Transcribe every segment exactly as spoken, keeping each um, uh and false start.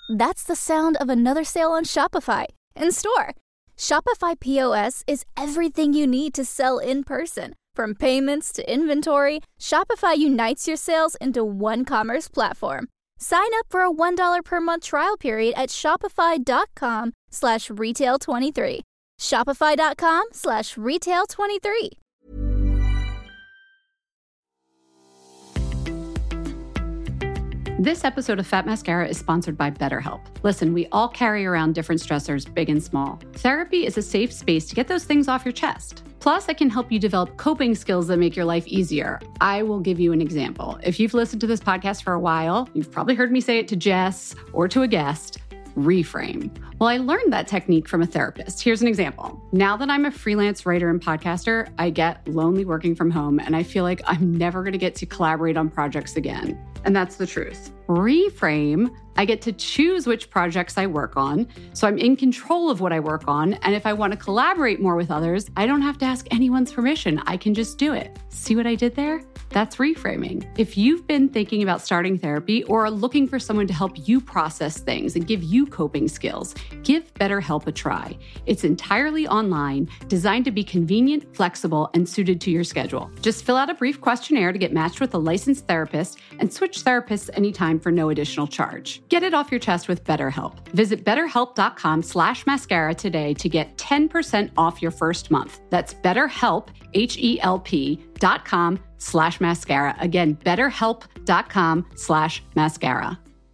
That's the sound of another sale on Shopify in store. Shopify P O S is everything you need to sell in person. From payments to inventory, Shopify unites your sales into one commerce platform. Sign up for a one dollar per month trial period at shopify.com slash retail 23. Shopify.com slash retail 23. This episode of Fat Mascara is sponsored by BetterHelp. Listen, we all carry around different stressors, big and small. Therapy is a safe space to get those things off your chest. Plus, I can help you develop coping skills that make your life easier. I will give you an example. If you've listened to this podcast for a while, you've probably heard me say it to Jess or to a guest. Reframe. Well, I learned that technique from a therapist. Here's an example. Now that I'm a freelance writer and podcaster, I get lonely working from home, and I feel like I'm never going to get to collaborate on projects again. And that's the truth. Reframe, I get to choose which projects I work on, so I'm in control of what I work on, and if I want to collaborate more with others, I don't have to ask anyone's permission. I can just do it. See what I did there? That's reframing. If you've been thinking about starting therapy or are looking for someone to help you process things and give you coping skills, give BetterHelp a try. It's entirely online, designed to be convenient, flexible, and suited to your schedule. Just fill out a brief questionnaire to get matched with a licensed therapist and switch therapists anytime for no additional charge. Get it off your chest with BetterHelp. Visit betterhelp.com slash mascara today to get ten percent off your first month. That's BetterHelp, H-E-L-P dot com slash mascara. Again, betterhelp.com slash mascara.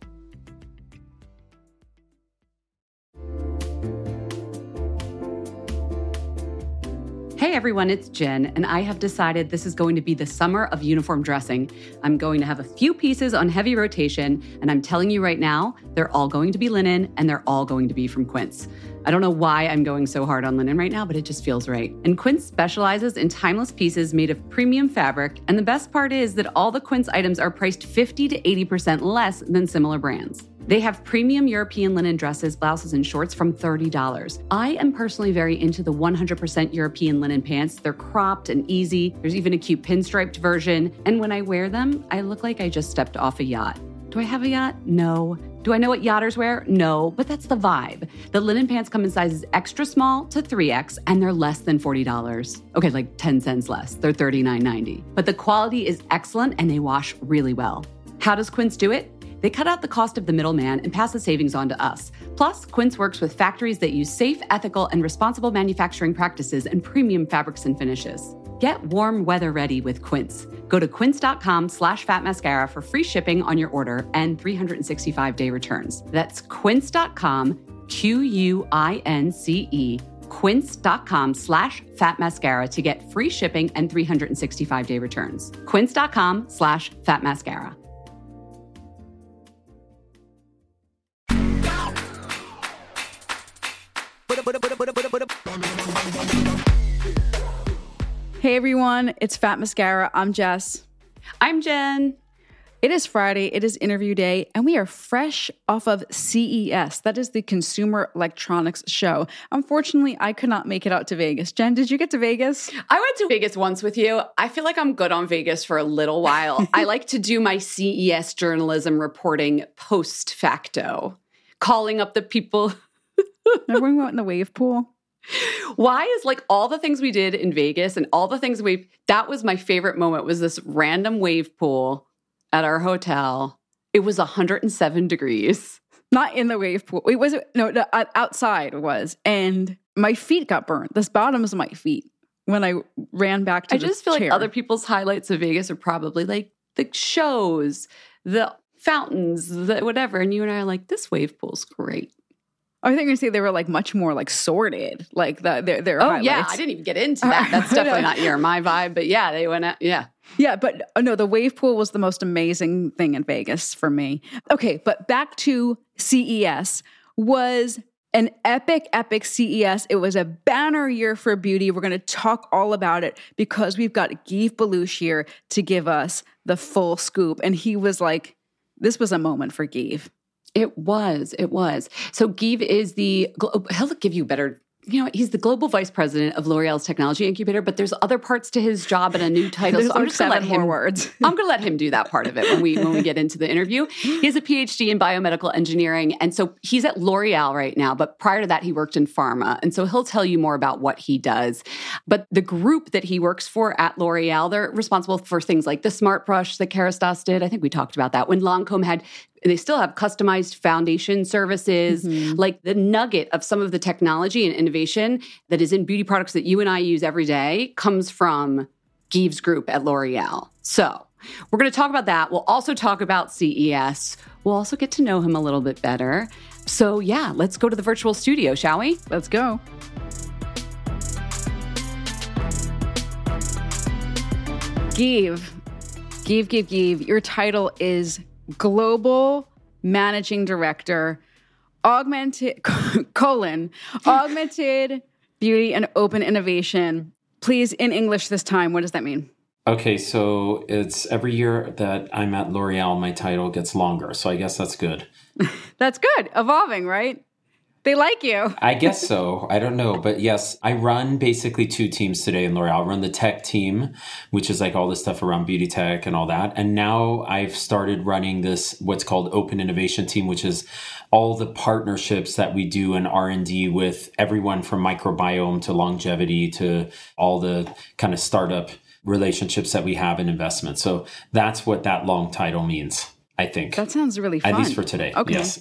Hey everyone, it's Jen, and I have decided this is going to be the summer of uniform dressing. I'm going to have a few pieces on heavy rotation, and I'm telling you right now, they're all going to be linen, and they're all going to be from Quince. I don't know why I'm going so hard on linen right now, but it just feels right. And Quince specializes in timeless pieces made of premium fabric, and the best part is that all the Quince items are priced fifty to eighty percent less than similar brands. They have premium European linen dresses, blouses, and shorts from thirty dollars. I am personally very into the one hundred percent European linen pants. They're cropped and easy. There's even a cute pinstriped version. And when I wear them, I look like I just stepped off a yacht. Do I have a yacht? No. Do I know what yachters wear? No, but that's the vibe. The linen pants come in sizes extra small to three X, and they're less than forty dollars. Okay, like ten cents less. They're thirty-nine ninety. But the quality is excellent, and they wash really well. How does Quince do it? They cut out the cost of the middleman and pass the savings on to us. Plus, Quince works with factories that use safe, ethical, and responsible manufacturing practices and premium fabrics and finishes. Get warm weather ready with Quince. Go to quince.com slash fat mascara for free shipping on your order and three hundred sixty-five day returns. That's quince.com, Q U I N C E, quince.com slash fat mascara to get free shipping and three hundred sixty-five day returns. Quince.com slash fat mascara. Hey everyone, it's Fat Mascara. I'm Jess. I'm Jen. It is Friday, it is interview day, and we are fresh off of C E S. That is the Consumer Electronics Show. Unfortunately, I could not make it out to Vegas. Jen, did you get to Vegas? I went to Vegas once with you. I feel like I'm good on Vegas for a little while. I like to do my C E S journalism reporting post facto, calling up the people. Remember we went in the wave pool? Why is like all the things we did in Vegas and all the things we, that was my favorite moment, was this random wave pool at our hotel. It was one hundred seven degrees. Not in the wave pool. It was, no, no, outside it was. And my feet got burnt. The bottoms of my feet when I ran back to I the just feel chair. like other people's highlights of Vegas are probably like the shows, the fountains, the whatever. And you and I are like, this wave pool's great. I think you're going to say they were like much more like sorted, like the, their, their Oh, highlights. yeah. I didn't even get into that. That's definitely not your, my vibe. But yeah, they went out. Yeah. Yeah. But uh, no, the wave pool was the most amazing thing in Vegas for me. Okay. But back to C E S. Was an epic, epic C E S. It was a banner year for beauty. We're going to talk all about it because we've got Guy Belushi here to give us the full scoop. And he was like, this was a moment for Guy. It was. It was. So Guy is the, he'll give you better you know, he's the global vice president of L'Oreal's technology incubator, but there's other parts to his job and a new title. There's so I'm like just going to let seven more him. words. I'm going to let him do that part of it when we when we get into the interview. He has a P H D in biomedical engineering, and so he's at L'Oreal right now. But prior to that, he worked in pharma, and so he'll tell you more about what he does. But the group that he works for at L'Oreal, they're responsible for things like the Smart Brush that Kerastase did. I think we talked about that when Lancome had. They still have customized foundation services, mm-hmm. like the nugget of some of the technology and innovation that is in beauty products that you and I use every day comes from Giv's group at L'Oreal. So we're going to talk about that. We'll also talk about C E S. We'll also get to know him a little bit better. So yeah, let's go to the virtual studio, shall we? Let's go. Giv, Giv, Giv, Giv. Your title is Global Managing Director, Augmented, colon, Augmented Beauty and Open Innovation. Please, in English this time, what does that mean? Okay, so it's every year that I'm at L'Oreal, my title gets longer. So I guess that's good. That's good. Evolving, right? They like you. I guess so. I don't know. But yes, I run basically two teams today in L'Oreal. I run the tech team, which is like all this stuff around beauty tech and all that. And now I've started running this, what's called Open Innovation Team, which is all the partnerships that we do in R and D with everyone from microbiome to longevity to all the kind of startup relationships that we have in investment. So that's what that long title means, I think. That sounds really fun. At least for today. Okay. Yes.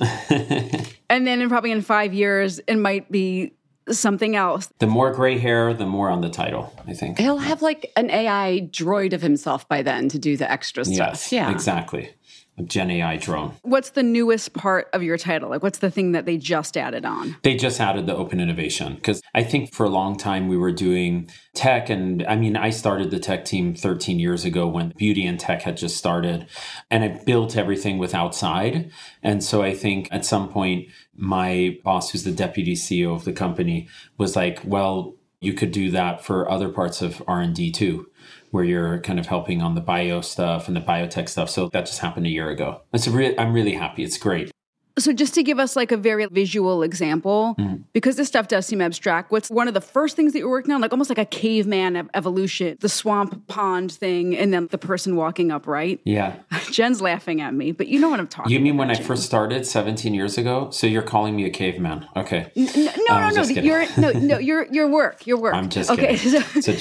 And then in probably in five years, it might be something else. The more gray hair, the more on the title, I think. He'll have like an A I droid of himself by then to do the extra stuff. Yes, yeah, exactly. A Gen A I drone. What's the newest part of your title? Like, what's the thing that they just added on? They just added the open innovation because I think for a long time we were doing tech. And I mean, I started the tech team thirteen years ago when beauty and tech had just started. And I built everything with outside. And so I think at some point, my boss, who's the deputy C E O of the company, was like, well, you could do that for other parts of R and D too, where you're kind of helping on the bio stuff and the biotech stuff. So that just happened a year ago. It's re- I'm really happy. It's great. So just to give us like a very visual example, mm. because this stuff does seem abstract, what's one of the first things that you're working on? Like almost like a caveman ev- evolution, the swamp pond thing, and then the person walking up, right? Yeah. Jen's laughing at me, but you know what I'm talking about. You mean when Jen. I first started seventeen years ago? So you're calling me a caveman. Okay. N- no, no, um, no, no. Your, no, no, your, your work, your work. I'm just okay, kidding. So, it's a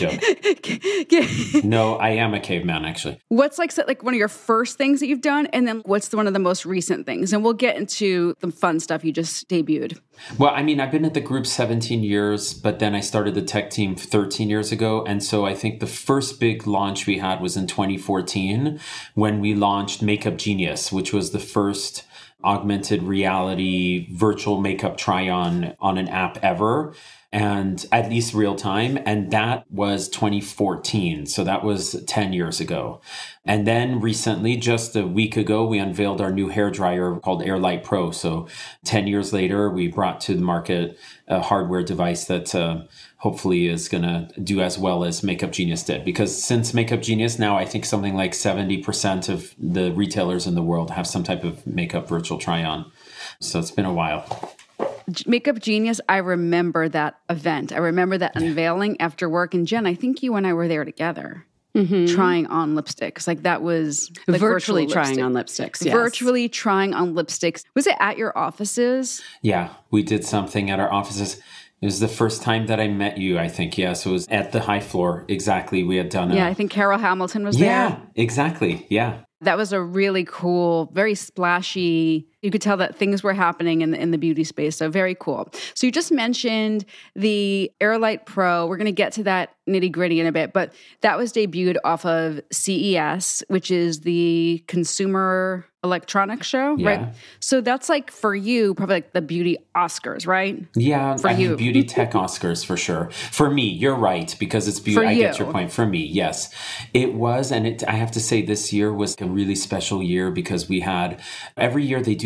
joke. No, I am a caveman, actually. What's like, so, like one of your first things that you've done? And then what's the, one of the most recent things? And we'll get into the fun stuff you just debuted. Well, I mean, I've been at the group seventeen years, but then I started the tech team thirteen years ago. And so I think the first big launch we had was in twenty fourteen when we launched Makeup Genius, which was the first augmented reality virtual makeup try-on on an app ever. And at least real time. And that was twenty fourteen. So that was ten years ago. And then recently, just a week ago, we unveiled our new hairdryer called AirLight Pro. So ten years later, we brought to the market a hardware device that uh, hopefully is going to do as well as Makeup Genius did. Because since Makeup Genius, now I think something like seventy percent of the retailers in the world have some type of makeup virtual try-on. So it's been a while. Makeup Genius, I remember that event. I remember that unveiling after work. And Jen, I think you and I were there together. Mm-hmm. Trying on lipsticks. Like that was like virtually trying on lipsticks. Yes. Virtually trying on lipsticks. Was it at your offices? Yeah, we did something at our offices. It was the first time that I met you, I think. Yes, it was at the high floor. Exactly. We had done a... Yeah, I think Carol Hamilton was yeah, there. Yeah, exactly. Yeah. That was a really cool, very splashy. You could tell that things were happening in the, in the beauty space. So very cool. So you just mentioned the AirLight Pro. We're going to get to that nitty gritty in a bit, but that was debuted off of C E S, which is the Consumer Electronics Show, yeah. right? So that's like for you, probably like the beauty Oscars, right? Yeah, for I you. mean, beauty tech Oscars for sure. For me, you're right, because it's beauty. For I you. get your point. For me, yes. It was, and it, I have to say this year was a really special year because we had, every year they do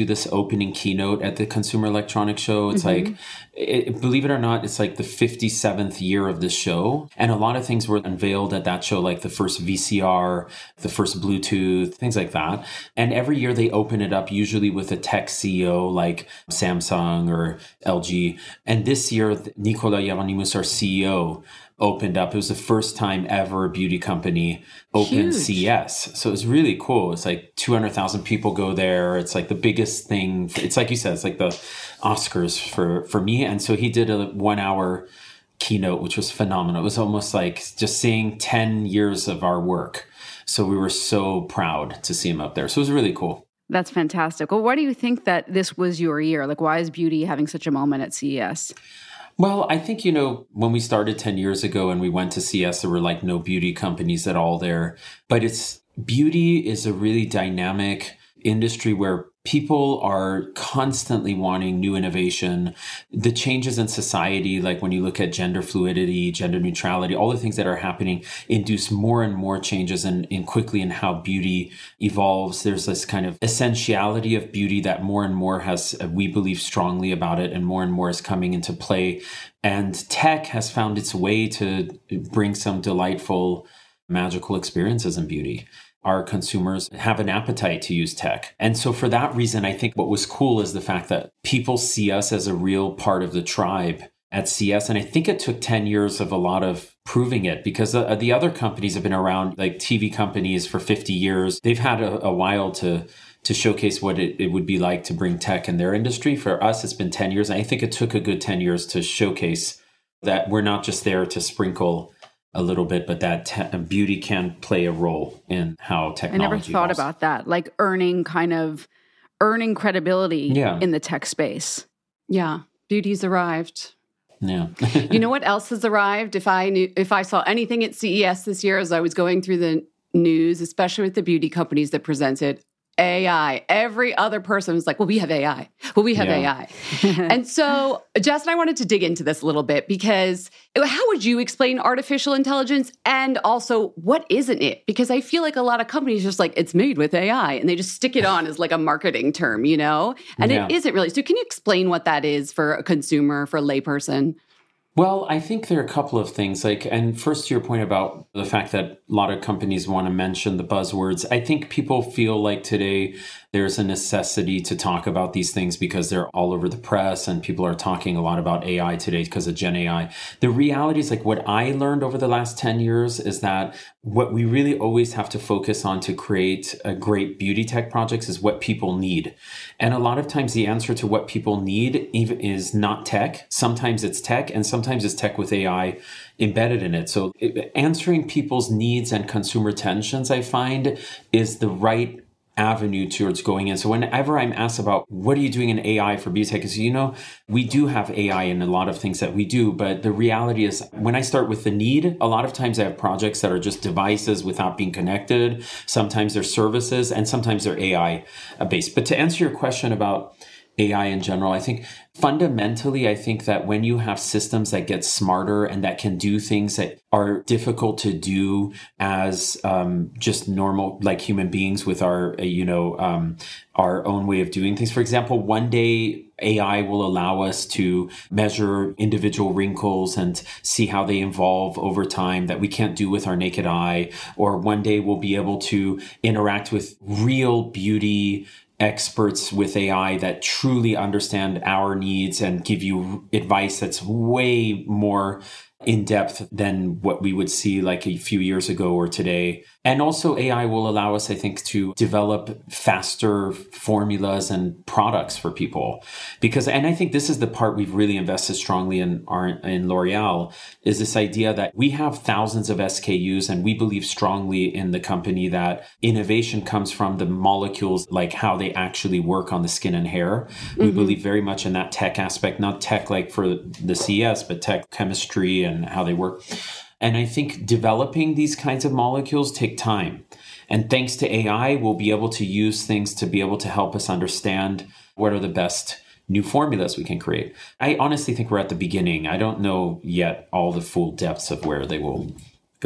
this opening keynote at the Consumer Electronics Show. It's mm-hmm. like, it, believe it or not, it's like the fifty-seventh year of the show. And a lot of things were unveiled at that show, like the first V C R, the first Bluetooth, things like that. And every year they open it up, usually with a tech C E O like Samsung or L G. And this year, Nicolas Hieronymus, our C E O, opened up. It was the first time ever a beauty company opened Huge. C E S. So it was really cool. It's like two hundred thousand people go there. It's like the biggest thing. It's like you said, it's like the Oscars for, for me. And so he did a one hour keynote, which was phenomenal. It was almost like just seeing ten years of our work. So we were so proud to see him up there. So it was really cool. That's fantastic. Well, why do you think that this was your year? Like, why is beauty having such a moment at C E S? Well, I think, you know, when we started ten years ago and we went to C E S, there were like no beauty companies at all there. But it's beauty is a really dynamic industry where people are constantly wanting new innovation. The changes in society, like when you look at gender fluidity, gender neutrality, all the things that are happening induce more and more changes in, in quickly in how beauty evolves. There's this kind of essentiality of beauty that more and more has, we believe strongly about it, and more and more is coming into play. And tech has found its way to bring some delightful, magical experiences in beauty. Our consumers have an appetite to use tech. And so for that reason, I think what was cool is the fact that people see us as a real part of the tribe at C E S. And I think it took ten years of a lot of proving it, because uh, the other companies have been around, like T V companies, for fifty years. They've had a, a while to to showcase what it, it would be like to bring tech in their industry. For us, it's been ten years. And I think it took a good ten years to showcase that we're not just there to sprinkle a little bit, but that te- beauty can play a role in how technology I never thought evolves. about that, like earning kind of earning credibility yeah. in the tech space. Yeah, beauty's arrived. Yeah. You know what else has arrived? If I knew, if I saw anything at C E S this year as I was going through the news, especially with the beauty companies that presented, A I. Every other person was like, well, we have A I. Well, we have yeah. A I. And so Jess and I wanted to dig into this a little bit, because how would you explain artificial intelligence? And also, what isn't it? Because I feel like a lot of companies just like, it's made with A I, and they just stick it on as like a marketing term, you know? And yeah. it isn't really. So can you explain what that is for a consumer, for a layperson? Well, I think there are a couple of things. Like, and first to your point about the fact that a lot of companies want to mention the buzzwords, I think people feel like today there's a necessity to talk about these things because they're all over the press and people are talking a lot about A I today because of Gen A I. The reality is, like, what I learned over the last ten years is that what we really always have to focus on to create a great beauty tech projects is what people need. And a lot of times the answer to what people need even is not tech. Sometimes it's tech, and sometimes it's tech with A I embedded in it. So it, answering people's needs and consumer tensions, I find, is the right avenue towards going in. So whenever I'm asked about what are you doing in A I for beauty tech, is, you know, we do have A I in a lot of things that we do, but the reality is when I start with the need, a lot of times I have projects that are just devices without being connected. Sometimes they're services, and sometimes they're A I based. But to answer your question about A I in general, I think fundamentally, I think that when you have systems that get smarter and that can do things that are difficult to do as um, just normal, like human beings with our, uh, you know, um, our own way of doing things. For example, one day A I will allow us to measure individual wrinkles and see how they evolve over time that we can't do with our naked eye. Or one day we'll be able to interact with real beauty experts with A I that truly understand our needs and give you advice that's way more in depth than what we would see like a few years ago or today. And also A I will allow us, I think, to develop faster formulas and products for people. Because, and I think this is the part we've really invested strongly in our, in L'Oreal, is this idea that we have thousands of S K Us, and we believe strongly in the company that innovation comes from the molecules, like how they actually work on the skin and hair. Mm-hmm. We believe very much in that tech aspect, not tech like for the C E S, but tech chemistry and how they work. And I think developing these kinds of molecules take time. And thanks to A I, we'll be able to use things to be able to help us understand what are the best new formulas we can create. I honestly think we're at the beginning. I don't know yet all the full depths of where they will go.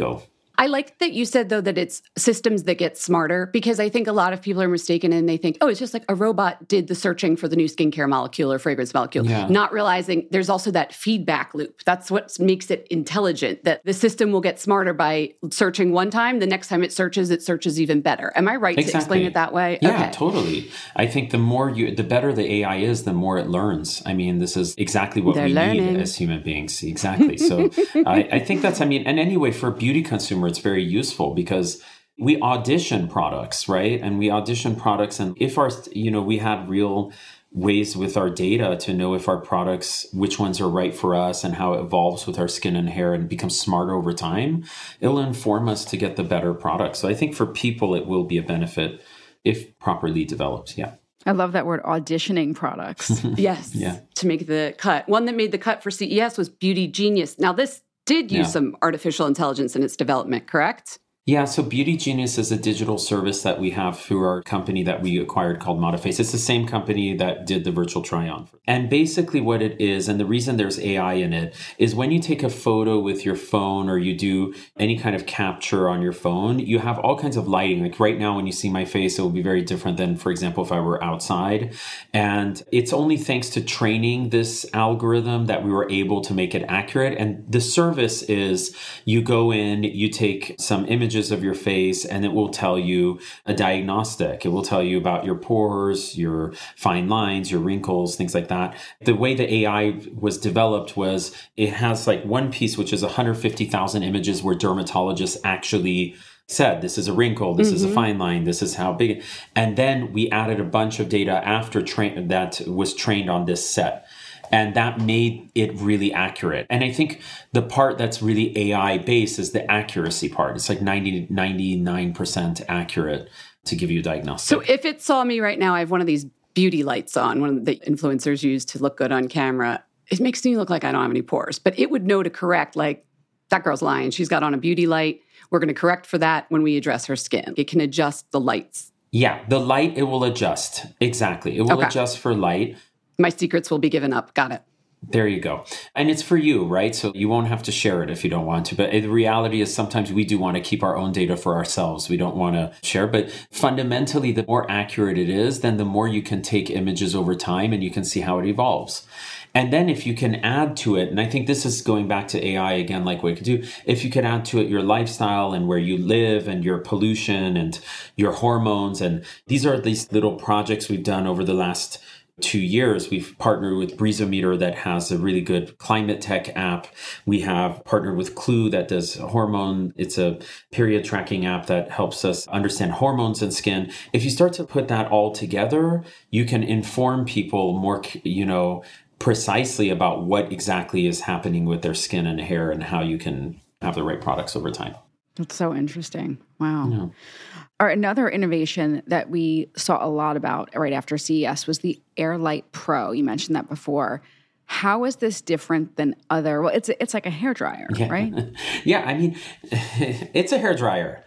I like that you said, though, that it's systems that get smarter, because I think a lot of people are mistaken and they think, oh, it's just like a robot did the searching for the new skincare molecule or fragrance molecule, yeah. not realizing there's also that feedback loop. That's what makes it intelligent, that the system will get smarter by searching one time. The next time it searches, it searches even better. Am I right exactly. to explain it that way? Yeah, okay. totally. I think the more you, the better the A I is, the more it learns. I mean, this is exactly what They're we learning. need as human beings. Exactly. So I, I think that's, I mean, and anyway, for a beauty consumer, it's very useful because we audition products, right? And we audition products. And if our, you know, we had real ways with our data to know if our products, which ones are right for us and how it evolves with our skin and hair and becomes smarter over time, it'll inform us to get the better products. So I think for people, it will be a benefit if properly developed. Yeah. I love that word, auditioning products. Yes. Yeah. To make the cut. One that made the cut for C E S was Beauty Genius. Now, this did use Yeah. some artificial intelligence in its development, correct? Yeah, so Beauty Genius is a digital service that we have through our company that we acquired called Modiface. It's the same company that did the virtual try-on. And basically what it is, and the reason there's A I in it, is when you take a photo with your phone or you do any kind of capture on your phone, you have all kinds of lighting. Like right now when you see my face, it will be very different than, for example, if I were outside. And it's only thanks to training this algorithm that we were able to make it accurate. And the service is you go in, you take some images of your face, and it will tell you a diagnostic. It will tell you about your pores, your fine lines, your wrinkles, things like that. The way the A I was developed was it has like one piece, which is one hundred fifty thousand images where dermatologists actually said, this is a wrinkle, this mm-hmm. is a fine line, this is how big. And then we added a bunch of data after tra- that was trained on this set. And that made it really accurate. And I think the part that's really A I based is the accuracy part. It's like ninety, ninety-nine percent accurate to give you a diagnosis. So if it saw me right now, I have one of these beauty lights on, one that influencers use to look good on camera. It makes me look like I don't have any pores, but it would know to correct, like, that girl's lying. She's got on a beauty light. We're going to correct for that when we address her skin. It can adjust the lights. Yeah, the light, it will adjust. Exactly. It will okay. adjust for light. My secrets will be given up. Got it. There you go. And it's for you, right? So you won't have to share it if you don't want to. But the reality is sometimes we do want to keep our own data for ourselves. We don't want to share. But fundamentally, the more accurate it is, then the more you can take images over time and you can see how it evolves. And then if you can add to it, and I think this is going back to A I again, like what it could do, if you could add to it your lifestyle and where you live and your pollution and your hormones. And these are these little projects we've done over the last two years. We've partnered with Breezometer that has a really good climate tech app. We have partnered with Clue that does hormone. It's a period tracking app that helps us understand hormones in skin. If you start to put that all together, you can inform people more, you know, precisely about what exactly is happening with their skin and hair and how you can have the right products over time. That's so interesting. Wow. Yeah. Or another innovation that we saw a lot about right after C E S was the AirLight Pro. You mentioned that before. How is this different than other? Well, it's it's like a hairdryer, yeah. right? yeah, I mean, it's a hairdryer.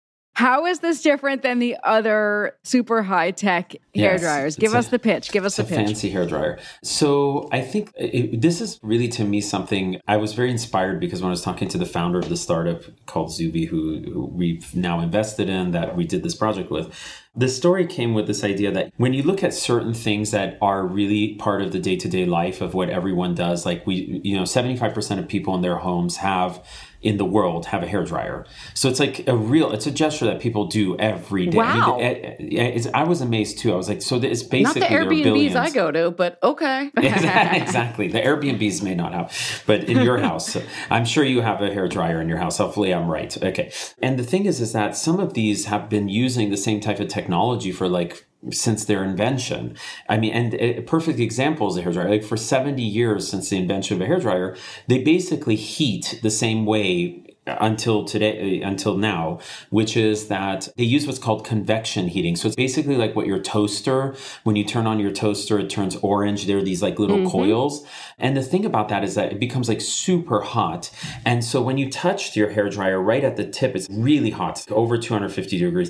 How is this different than the other super high-tech yes, hairdryers? Give us a, the pitch. Give us the pitch. It's a fancy hairdryer. So I think it, this is really, to me, something I was very inspired because when I was talking to the founder of the startup called Zuby, who, who we've now invested in, that we did this project with, the story came with this idea that when you look at certain things that are really part of the day-to-day life of what everyone does, like we, you know, seventy-five percent of people in their homes have in the world have a hairdryer. So it's like a real, it's a gesture that people do every day. Wow. I, mean, it, it's, I was amazed too. I was like, so it's basically not the Airbnbs I go to, but okay. Exactly. The Airbnbs may not have, but in your house, I'm sure you have a hairdryer in your house. Hopefully I'm right. Okay. And the thing is, is that some of these have been using the same type of technology for like since their invention. I mean, and a perfect example is a hairdryer. Like for seventy years since the invention of a hairdryer, they basically heat the same way until today, until now, which is that they use what's called convection heating. So it's basically like what your toaster, when you turn on your toaster, it turns orange. There are these like little mm-hmm. coils. And the thing about that is that it becomes like super hot. And so when you touch your hairdryer right at the tip, it's really hot, it's over two hundred fifty degrees.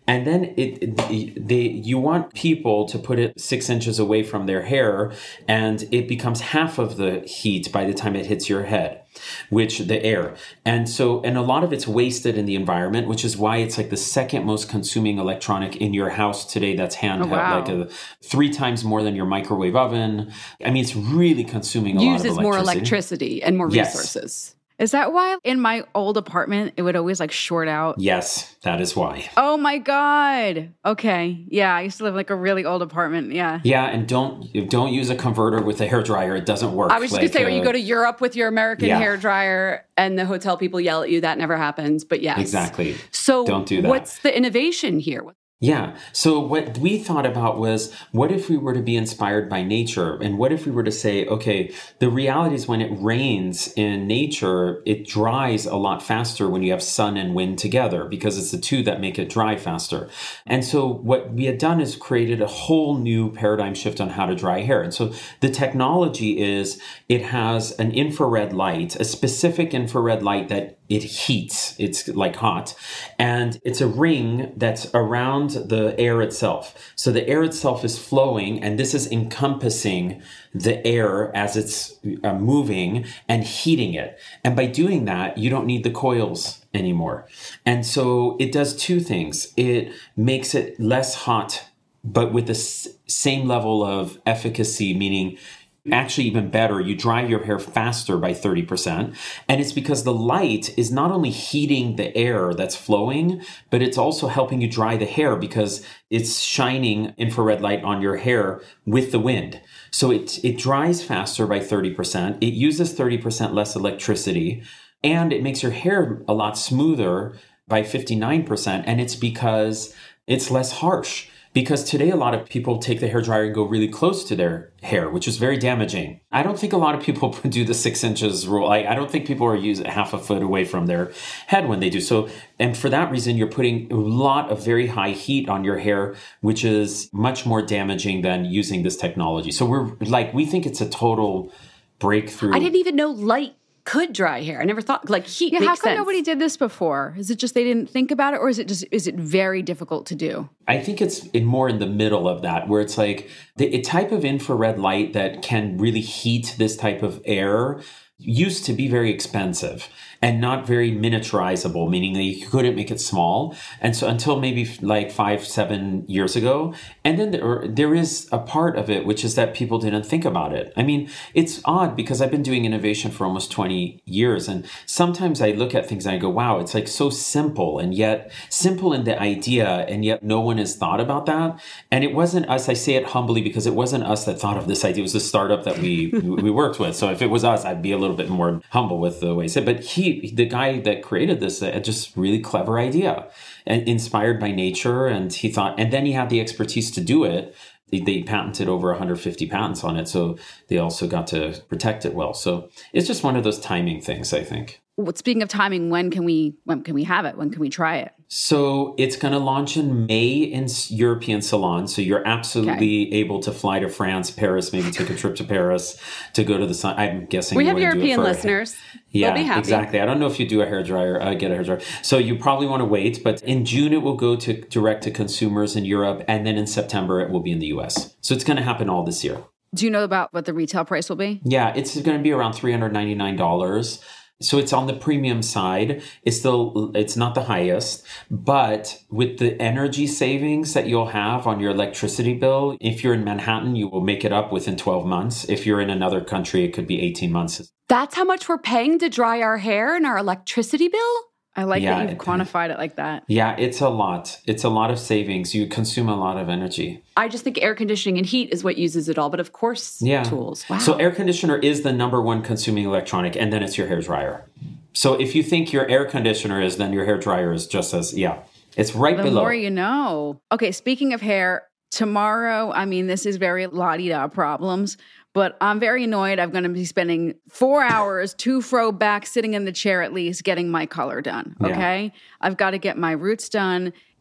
And then it, they, you want people to put it six inches away from their hair, and it becomes half of the heat by the time it hits your head, which the air. And so, and a lot of it's wasted in the environment, which is why it's like the second most consuming electronic in your house today that's handheld, oh, wow. like a, three times more than your microwave oven. I mean, it's really consuming a Uses lot of electricity. more electricity and more yes. resources. Is that why in my old apartment, it would always like short out? Yes, that is why. Oh my God. Okay. Yeah. I used to live in like a really old apartment. Yeah. Yeah. And don't, don't use a converter with a hairdryer. It doesn't work. I was just like, going to say, uh, when you go to Europe with your American yeah. hairdryer and the hotel people yell at you, that never happens. But yes. Exactly. So don't do that. What's the innovation here? Yeah. So what we thought about was, what if we were to be inspired by nature? And what if we were to say, okay, the reality is when it rains in nature, it dries a lot faster when you have sun and wind together, because it's the two that make it dry faster. And so what we had done is created a whole new paradigm shift on how to dry hair. And so the technology is, it has an infrared light, a specific infrared light that it heats. It's like hot. And it's a ring that's around the air itself. So the air itself is flowing, and this is encompassing the air as it's uh, moving and heating it. And by doing that, you don't need the coils anymore. And so it does two things. It makes it less hot, but with the s- same level of efficacy, meaning actually even better, you dry your hair faster by thirty percent. And it's because the light is not only heating the air that's flowing, but it's also helping you dry the hair because it's shining infrared light on your hair with the wind. So it, it dries faster by thirty percent. It uses thirty percent less electricity, and it makes your hair a lot smoother by fifty-nine percent. And it's because it's less harsh. Because today, a lot of people take the hairdryer and go really close to their hair, which is very damaging. I don't think a lot of people do the six inches rule. I, I don't think people are using half a foot away from their head when they do. So, and for that reason, you're putting a lot of very high heat on your hair, which is much more damaging than using this technology. So we're like, we think it's a total breakthrough. I didn't even know light could dry hair. I never thought, like, heat yeah, makes how come sense. Nobody did this before? Is it just they didn't think about it, or is it just is it very difficult to do? I think it's in more in the middle of that, where it's like the a type of infrared light that can really heat this type of air used to be very expensive and not very miniaturizable, meaning that you couldn't make it small. And so until maybe like five, seven years ago. And then there, there is a part of it, which is that people didn't think about it. I mean, it's odd because I've been doing innovation for almost twenty years. And sometimes I look at things and I go, wow, it's like so simple, and yet simple in the idea, and yet no one has thought about that. And it wasn't us, I say it humbly, because it wasn't us that thought of this idea. It was a startup that we, we worked with. So if it was us, I'd be a little bit more humble with the way I said, but he, the guy that created this, uh, just really clever idea and inspired by nature. And he thought, and then he had the expertise to do it. They, they patented over one hundred fifty patents on it. So they also got to protect it well. So it's just one of those timing things, I think. Well, speaking of timing, when can we when can we have it? When can we try it? So it's going to launch in May in European salons. So you're absolutely okay. able to fly to France, Paris, maybe take a trip to Paris to go to the sun. I'm guessing we you have European do it for, listeners. Yeah, They'll be happy. Exactly. I don't know if you do a hairdryer, uh, get a hairdryer. So you probably want to wait, but in June it will go to direct to consumers in Europe, and then in September it will be in the U S. So it's going to happen all this year. Do you know about what the retail price will be? Yeah, it's going to be around three hundred ninety-nine dollars. So it's on the premium side. It's still, it's not the highest, but with the energy savings that you'll have on your electricity bill, if you're in Manhattan, you will make it up within twelve months. If you're in another country, it could be eighteen months. That's how much we're paying to dry our hair and our electricity bill? I like yeah, that you've quantified it like that. Yeah, it's a lot. It's a lot of savings. You consume a lot of energy. I just think air conditioning and heat is what uses it all, but of course, yeah. tools. Wow. So air conditioner is the number one consuming electronic, and then it's your hair dryer. So if you think your air conditioner is, then your hair dryer is just as, yeah, it's right the below. The more you know. Okay, speaking of hair, tomorrow, I mean, this is very la-di-da problems, but I'm very annoyed. I'm going to be spending four hours, two fro back, sitting in the chair at least, getting my color done, okay? Yeah. I've got to get my roots done.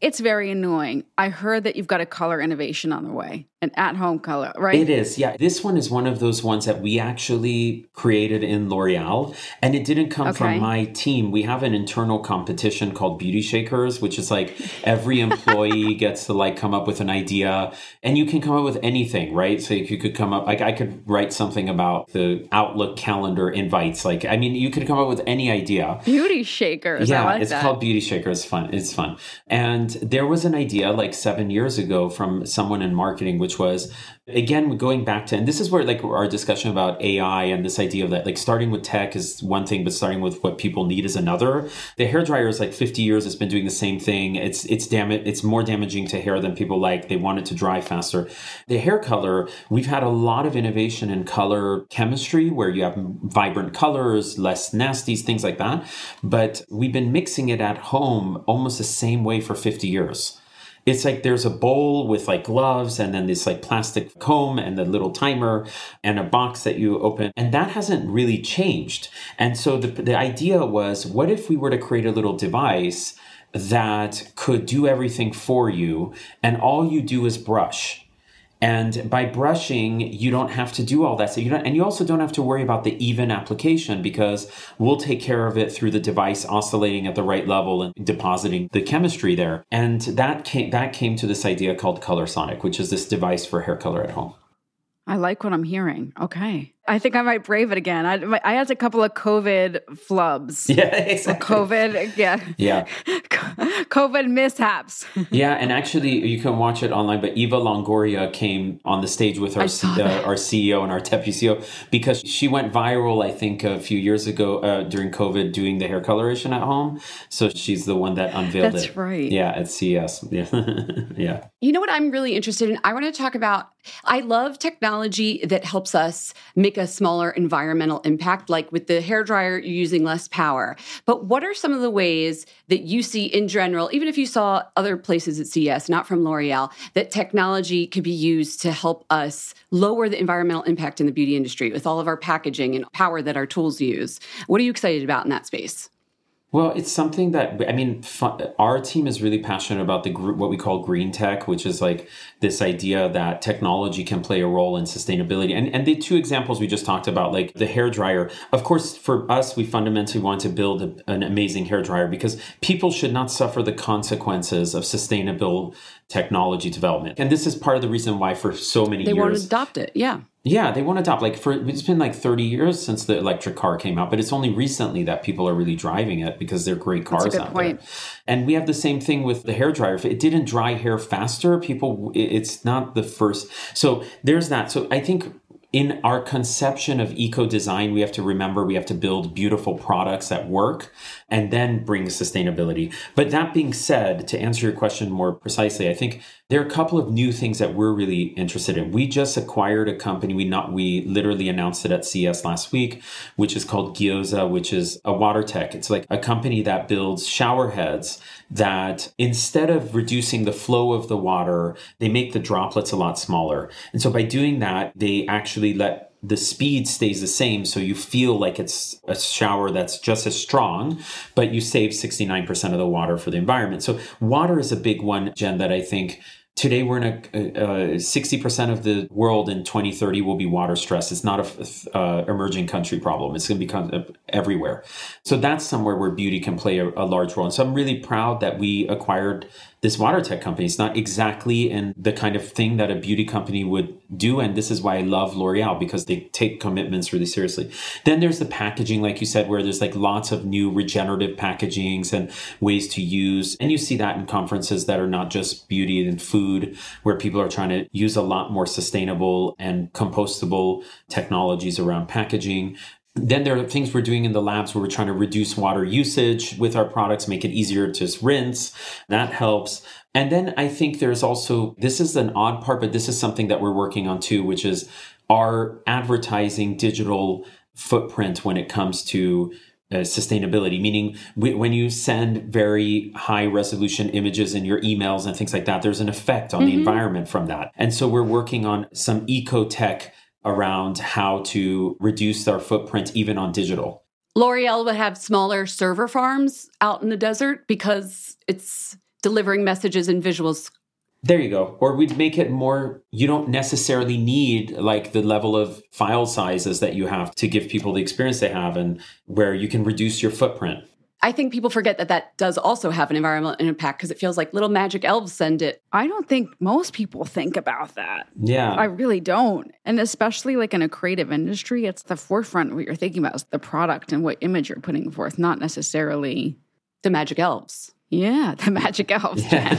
it's very annoying. I heard that you've got a color innovation on the way, an at-home color, right? It is, yeah. This one is one of those ones that we actually created in L'Oreal, and it didn't come Okay. from my team. We have an internal competition called Beauty Shakers, which is like every employee gets to like come up with an idea, and you can come up with anything, right? So if you could come up, like I could write something about the Outlook calendar invites. Like, I mean, you could come up with any idea. Beauty shakers. Yeah, I like it's that. called Beauty Shaker. It's fun. It's fun. And there was an idea like seven years ago from someone in marketing, which was, again, going back to, and this is where like our discussion about A I and this idea of that, like starting with tech is one thing, but starting with what people need is another. The hairdryer is like fifty years. It's been doing the same thing. It's, it's damn it. It's more damaging to hair than people like. They want it to dry faster. The hair color, we've had a lot of innovation in color chemistry where you have vibrant colors, less nasties, things like that. But we've been mixing it at home almost the same way for fifty years. It's like there's a bowl with like gloves and then this like plastic comb and the little timer and a box that you open. And that hasn't really changed. And so the, the idea was, what if we were to create a little device that could do everything for you and all you do is brush? And by brushing, you don't have to do all that. So you don't, and you also don't have to worry about the even application because we'll take care of it through the device oscillating at the right level and depositing the chemistry there. And that came, that came to this idea called Colorsonic, which is this device for hair color at home. I like what I'm hearing. Okay. I think I might brave it again. I, I had a couple of COVID flubs. Yeah, exactly. COVID, yeah. Yeah. COVID mishaps. Yeah, and actually, you can watch it online, but Eva Longoria came on the stage with our, C- uh, our C E O and our deputy C E O because she went viral, I think, a few years ago uh, during COVID doing the hair coloration at home. So she's the one that unveiled That's it. That's right. Yeah, at C E S. Yeah. Yeah. You know what I'm really interested in? I want to talk about, I love technology that helps us make a smaller environmental impact, like with the hairdryer, you're using less power. But what are some of the ways that you see in general, even if you saw other places at C E S, not from L'Oreal, that technology could be used to help us lower the environmental impact in the beauty industry with all of our packaging and power that our tools use? What are you excited about in that space? Well, it's something that, I mean, fun, our team is really passionate about the group, what we call green tech, which is like this idea that technology can play a role in sustainability. And, and the two examples we just talked about, like the hairdryer, of course, for us, we fundamentally want to build a, an amazing hairdryer because people should not suffer the consequences of sustainable technology development. And this is part of the reason why for so many they years... They want to adopt it, yeah. Yeah, they want to adopt, like, for it's been like thirty years since the electric car came out, but it's only recently that people are really driving it because they're great cars That's a good out point. there. And we have the same thing with the hairdryer. If it didn't dry hair faster, people, it's not the first. So there's that. So I think in our conception of eco-design, we have to remember we have to build beautiful products that work and then bring sustainability. But that being said, to answer your question more precisely, I think there are a couple of new things that we're really interested in. We just acquired a company. We not we literally announced it at C E S last week, which is called Gyoza, which is a water tech. It's like a company that builds shower heads that instead of reducing the flow of the water, they make the droplets a lot smaller. And so by doing that, they actually let the speed stays the same. So you feel like it's a shower that's just as strong, but you save sixty-nine percent of the water for the environment. So water is a big one, Jen, that I think today we're in a, uh, sixty percent of the world in twenty thirty will be water stressed. It's not a uh, emerging country problem. It's going to become everywhere. So that's somewhere where beauty can play a, a large role. And so I'm really proud that we acquired this water tech company. It's not exactly in the kind of thing that a beauty company would do. And this is why I love L'Oreal, because they take commitments really seriously. Then there's the packaging, like you said, where there's like lots of new regenerative packagings and ways to use. And you see that in conferences that are not just beauty and food, where people are trying to use a lot more sustainable and compostable technologies around packaging. Then there are things we're doing in the labs where we're trying to reduce water usage with our products, make it easier to rinse. That helps. And then I think there's also, this is an odd part, but this is something that we're working on too, which is our advertising digital footprint when it comes to Uh, sustainability, meaning w- when you send very high resolution images in your emails and things like that, there's an effect on mm-hmm. the environment from that. And so we're working on some eco tech around how to reduce our footprint even on digital. L'Oreal would have smaller server farms out in the desert because it's delivering messages and visuals. There you go. Or we'd make it more, you don't necessarily need like the level of file sizes that you have to give people the experience they have, and where you can reduce your footprint. I think people forget that that does also have an environmental impact because it feels like little magic elves send it. I don't think most people think about that. Yeah. I really don't. And especially like in a creative industry, it's the forefront what you're thinking about is the product and what image you're putting forth, not necessarily the magic elves. Yeah, the magic elves. Yeah.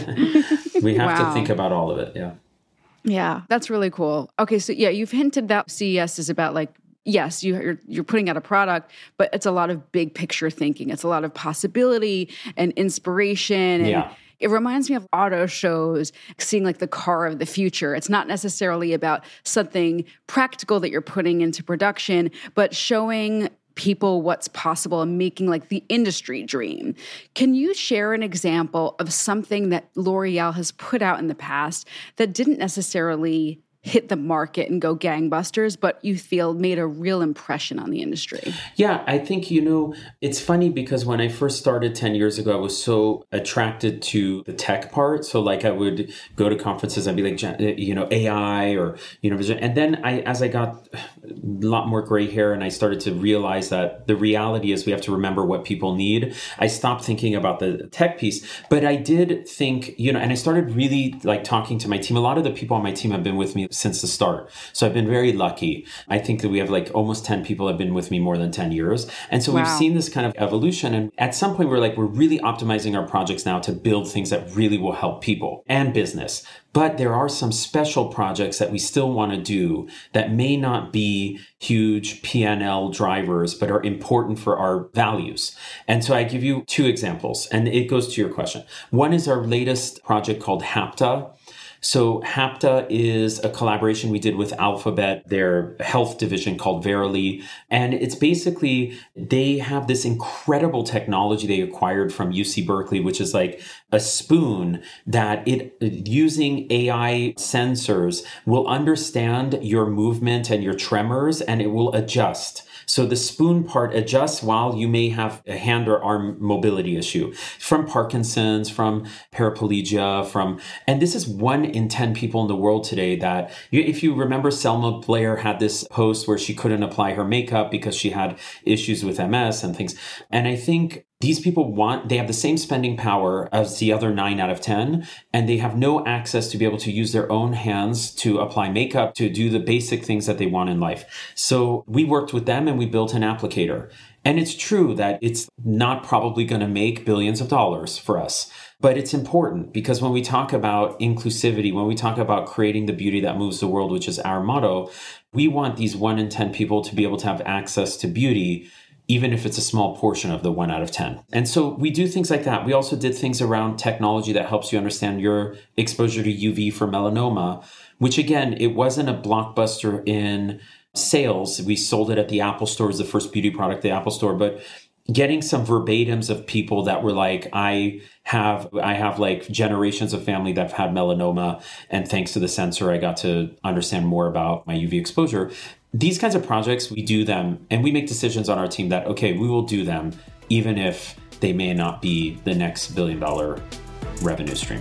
We have Wow. to think about all of it. Yeah. Yeah, that's really cool. Okay, so yeah, you've hinted that C E S is about like, yes, you, you're you're putting out a product, but it's a lot of big picture thinking. It's a lot of possibility and inspiration. And Yeah. it reminds me of auto shows, seeing like the car of the future. It's not necessarily about something practical that you're putting into production, but showing people what's possible and making like the industry dream. Can you share an example of something that L'Oreal has put out in the past that didn't necessarily hit the market and go gangbusters, but you feel made a real impression on the industry? Yeah, I think, you know, it's funny because when I first started ten years ago, I was so attracted to the tech part. So like I would go to conferences, I'd be like, you know, A I or, you know, and then I, as I got a lot more gray hair and I started to realize that the reality is we have to remember what people need, I stopped thinking about the tech piece. But I did think, you know, and I started really like talking to my team. A lot of the people on my team have been with me since the start. So I've been very lucky. I think that we have like almost ten people have been with me more than ten years. And so Wow. we've seen this kind of evolution. And at some point we're like, we're really optimizing our projects now to build things that really will help people and business. But there are some special projects that we still want to do that may not be huge P and L drivers, but are important for our values. And so I give you two examples, and it goes to your question. One is our latest project called HAPTA. So HAPTA is a collaboration we did with Alphabet, their health division called Verily. And it's basically, they have this incredible technology they acquired from U C Berkeley, which is like a spoon that it, using A I sensors, will understand your movement and your tremors, and it will adjust. So the spoon part adjusts while you may have a hand or arm mobility issue from Parkinson's, from paraplegia, from, and this is one in ten people in the world today that, if you remember, Selma Blair had this post where she couldn't apply her makeup because she had issues with M S and things. And I think these people want, they have the same spending power as the other nine out of ten, and they have no access to be able to use their own hands to apply makeup, to do the basic things that they want in life. So we worked with them and we built an applicator. And it's true that it's not probably going to make billions of dollars for us, but it's important because when we talk about inclusivity, when we talk about creating the beauty that moves the world, which is our motto, we want these one in ten people to be able to have access to beauty, even if it's a small portion of the one out of ten. And so we do things like that. We also did things around technology that helps you understand your exposure to U V for melanoma, which again, it wasn't a blockbuster in sales. We sold it at the Apple Store as the first beauty product, the Apple Store, but getting some verbatims of people that were like, I have, I have like generations of family that have had melanoma. And thanks to the sensor, I got to understand more about my U V exposure. These kinds of projects, we do them and we make decisions on our team that, okay, we will do them, even if they may not be the next billion dollar revenue stream.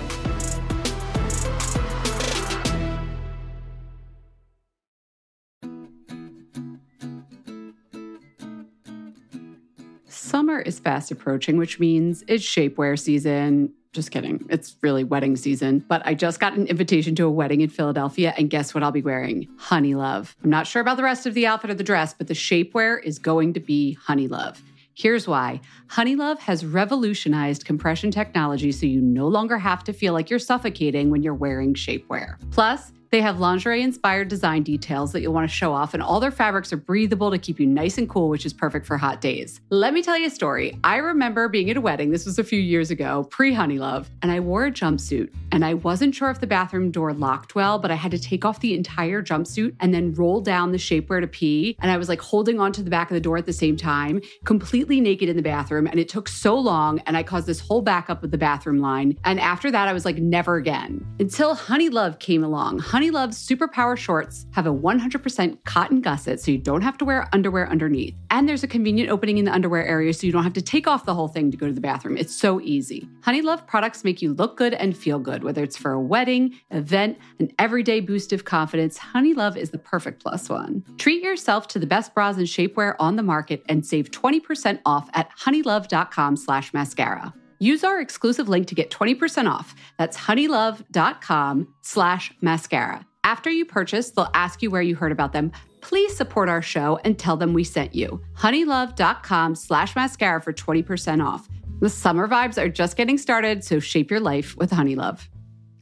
Summer is fast approaching, which means it's shapewear season. Just kidding. It's really wedding season. But I just got an invitation to a wedding in Philadelphia, and guess what I'll be wearing? Honey Love. I'm not sure about the rest of the outfit or the dress, but the shapewear is going to be Honey Love. Here's why. Honey Love has revolutionized compression technology so you no longer have to feel like you're suffocating when you're wearing shapewear. Plus, they have lingerie-inspired design details that you'll want to show off, and all their fabrics are breathable to keep you nice and cool, which is perfect for hot days. Let me tell you a story. I remember being at a wedding, this was a few years ago, pre-Honey Love, and I wore a jumpsuit, and I wasn't sure if the bathroom door locked well, but I had to take off the entire jumpsuit and then roll down the shapewear to pee, and I was like holding onto the back of the door at the same time, completely naked in the bathroom, and it took so long, and I caused this whole backup with the bathroom line, and after that, I was like, never again. Until Honey Love came along. Honey Honey Love's Superpower shorts have a one hundred percent cotton gusset, so you don't have to wear underwear underneath. And there's a convenient opening in the underwear area, so you don't have to take off the whole thing to go to the bathroom. It's so easy. Honey Love products make you look good and feel good, whether it's for a wedding, event, an everyday boost of confidence. Honey Love is the perfect plus one. Treat yourself to the best bras and shapewear on the market and save twenty percent off at honeylove.com slash mascara. Use our exclusive link to get twenty percent off. That's honeylove.com slash mascara. After you purchase, they'll ask you where you heard about them. Please support our show and tell them we sent you. honeylove.com slash mascara for twenty percent off. The summer vibes are just getting started, so shape your life with Honey Love.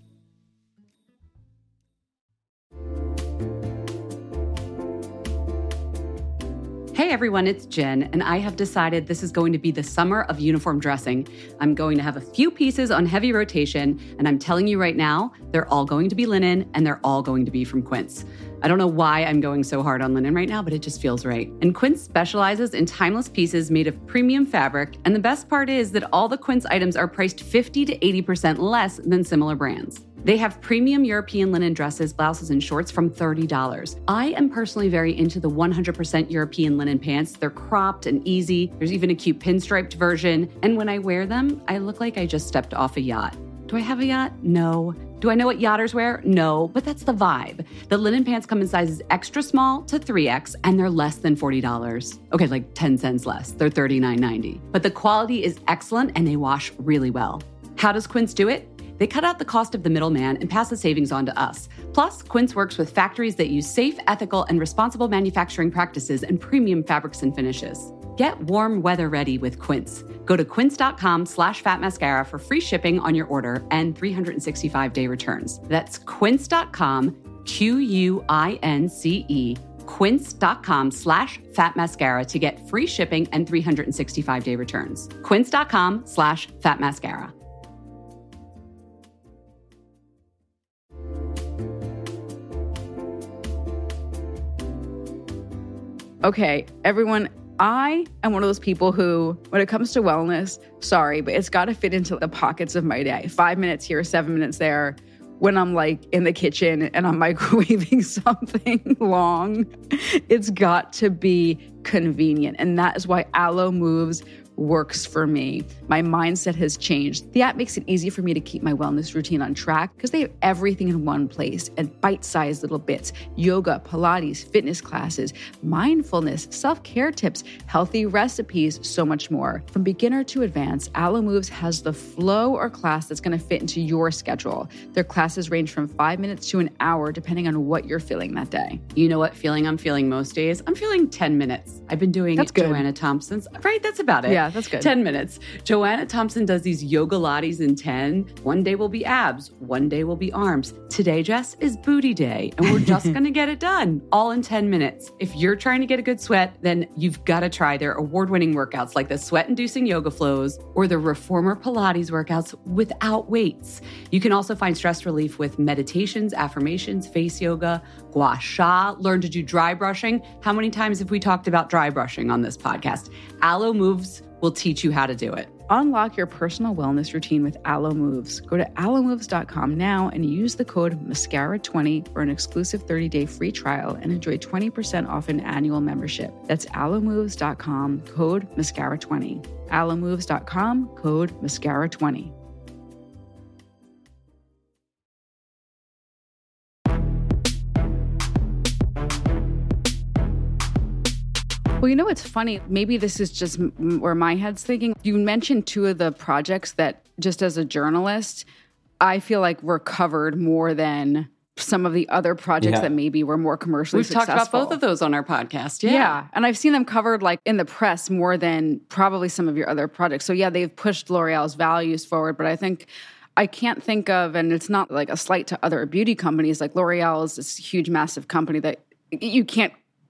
Hey everyone, it's Jen, and I have decided this is going to be the summer of uniform dressing. I'm going to have a few pieces on heavy rotation, and I'm telling you right now, they're all going to be linen, and they're all going to be from Quince. I don't know why I'm going so hard on linen right now, but it just feels right. And Quince specializes in timeless pieces made of premium fabric, and the best part is that all the Quince items are priced fifty to eighty percent less than similar brands. They have premium European linen dresses, blouses, and shorts from thirty dollars. I am personally very into the one hundred percent European linen pants. They're cropped and easy. There's even a cute pinstriped version. And when I wear them, I look like I just stepped off a yacht. Do I have a yacht? No. Do I know what yachters wear? No, but that's the vibe. The linen pants come in sizes extra small to three X, and they're less than forty dollars. Okay, like ten cents less. They're thirty-nine ninety. But the quality is excellent, and they wash really well. How does Quince do it? They cut out the cost of the middleman and pass the savings on to us. Plus, Quince works with factories that use safe, ethical, and responsible manufacturing practices and premium fabrics and finishes. Get warm weather ready with Quince. Go to quince.com slash fat mascara for free shipping on your order and three hundred sixty-five day returns. That's quince.com, Q U I N C E, quince.com slash fat mascara to get free shipping and three hundred sixty-five day returns. Quince.com slash fat mascara. Okay, everyone, I am one of those people who, when it comes to wellness, sorry, but it's got to fit into the pockets of my day. Five minutes here, seven minutes there. When I'm like in the kitchen and I'm microwaving something long, it's got to be convenient. And that is why Alo Moves works for me. My mindset has changed. The app makes it easy for me to keep my wellness routine on track because they have everything in one place and bite-sized little bits: yoga, Pilates, fitness classes, mindfulness, self-care tips, healthy recipes, so much more. From beginner to advanced, Alo Moves has the flow or class that's going to fit into your schedule. Their classes range from five minutes to an hour, depending on what you're feeling that day. You know what feeling I'm feeling most days? I'm feeling ten minutes. I've been doing That's good. Joanna Thompson's, right? That's about it. Yeah, that's good. ten minutes. Joanna Thompson does these yoga lattes in ten. One day will be abs. One day will be arms. Today, Jess, is booty day. And we're just going to get it done all in ten minutes. If you're trying to get a good sweat, then you've got to try their award-winning workouts like the sweat-inducing yoga flows or the reformer Pilates workouts without weights. You can also find stress relief with meditations, affirmations, face yoga, gua sha, learn to do dry brushing. How many times have we talked about dry brushing on this podcast? Alo Moves will teach you how to do it. Unlock your personal wellness routine with Alo Moves. Go to alo moves dot com now and use the code mascara twenty for an exclusive thirty day free trial and enjoy twenty percent off an annual membership. That's alo moves dot com, code mascara twenty. alo moves dot com, code mascara twenty. Well, you know what's funny? Maybe this is just m- where my head's thinking. You mentioned two of the projects that, just as a journalist, I feel like were covered more than some of the other projects Yeah. that maybe were more commercially We've successful. talked about both of those on our podcast. Yeah. Yeah. And I've seen them covered like in the press more than probably some of your other projects. So yeah, they've pushed L'Oreal's values forward, but I think I can't think of, and it's not like a slight to other beauty companies, like L'Oreal is this huge, massive company that you can't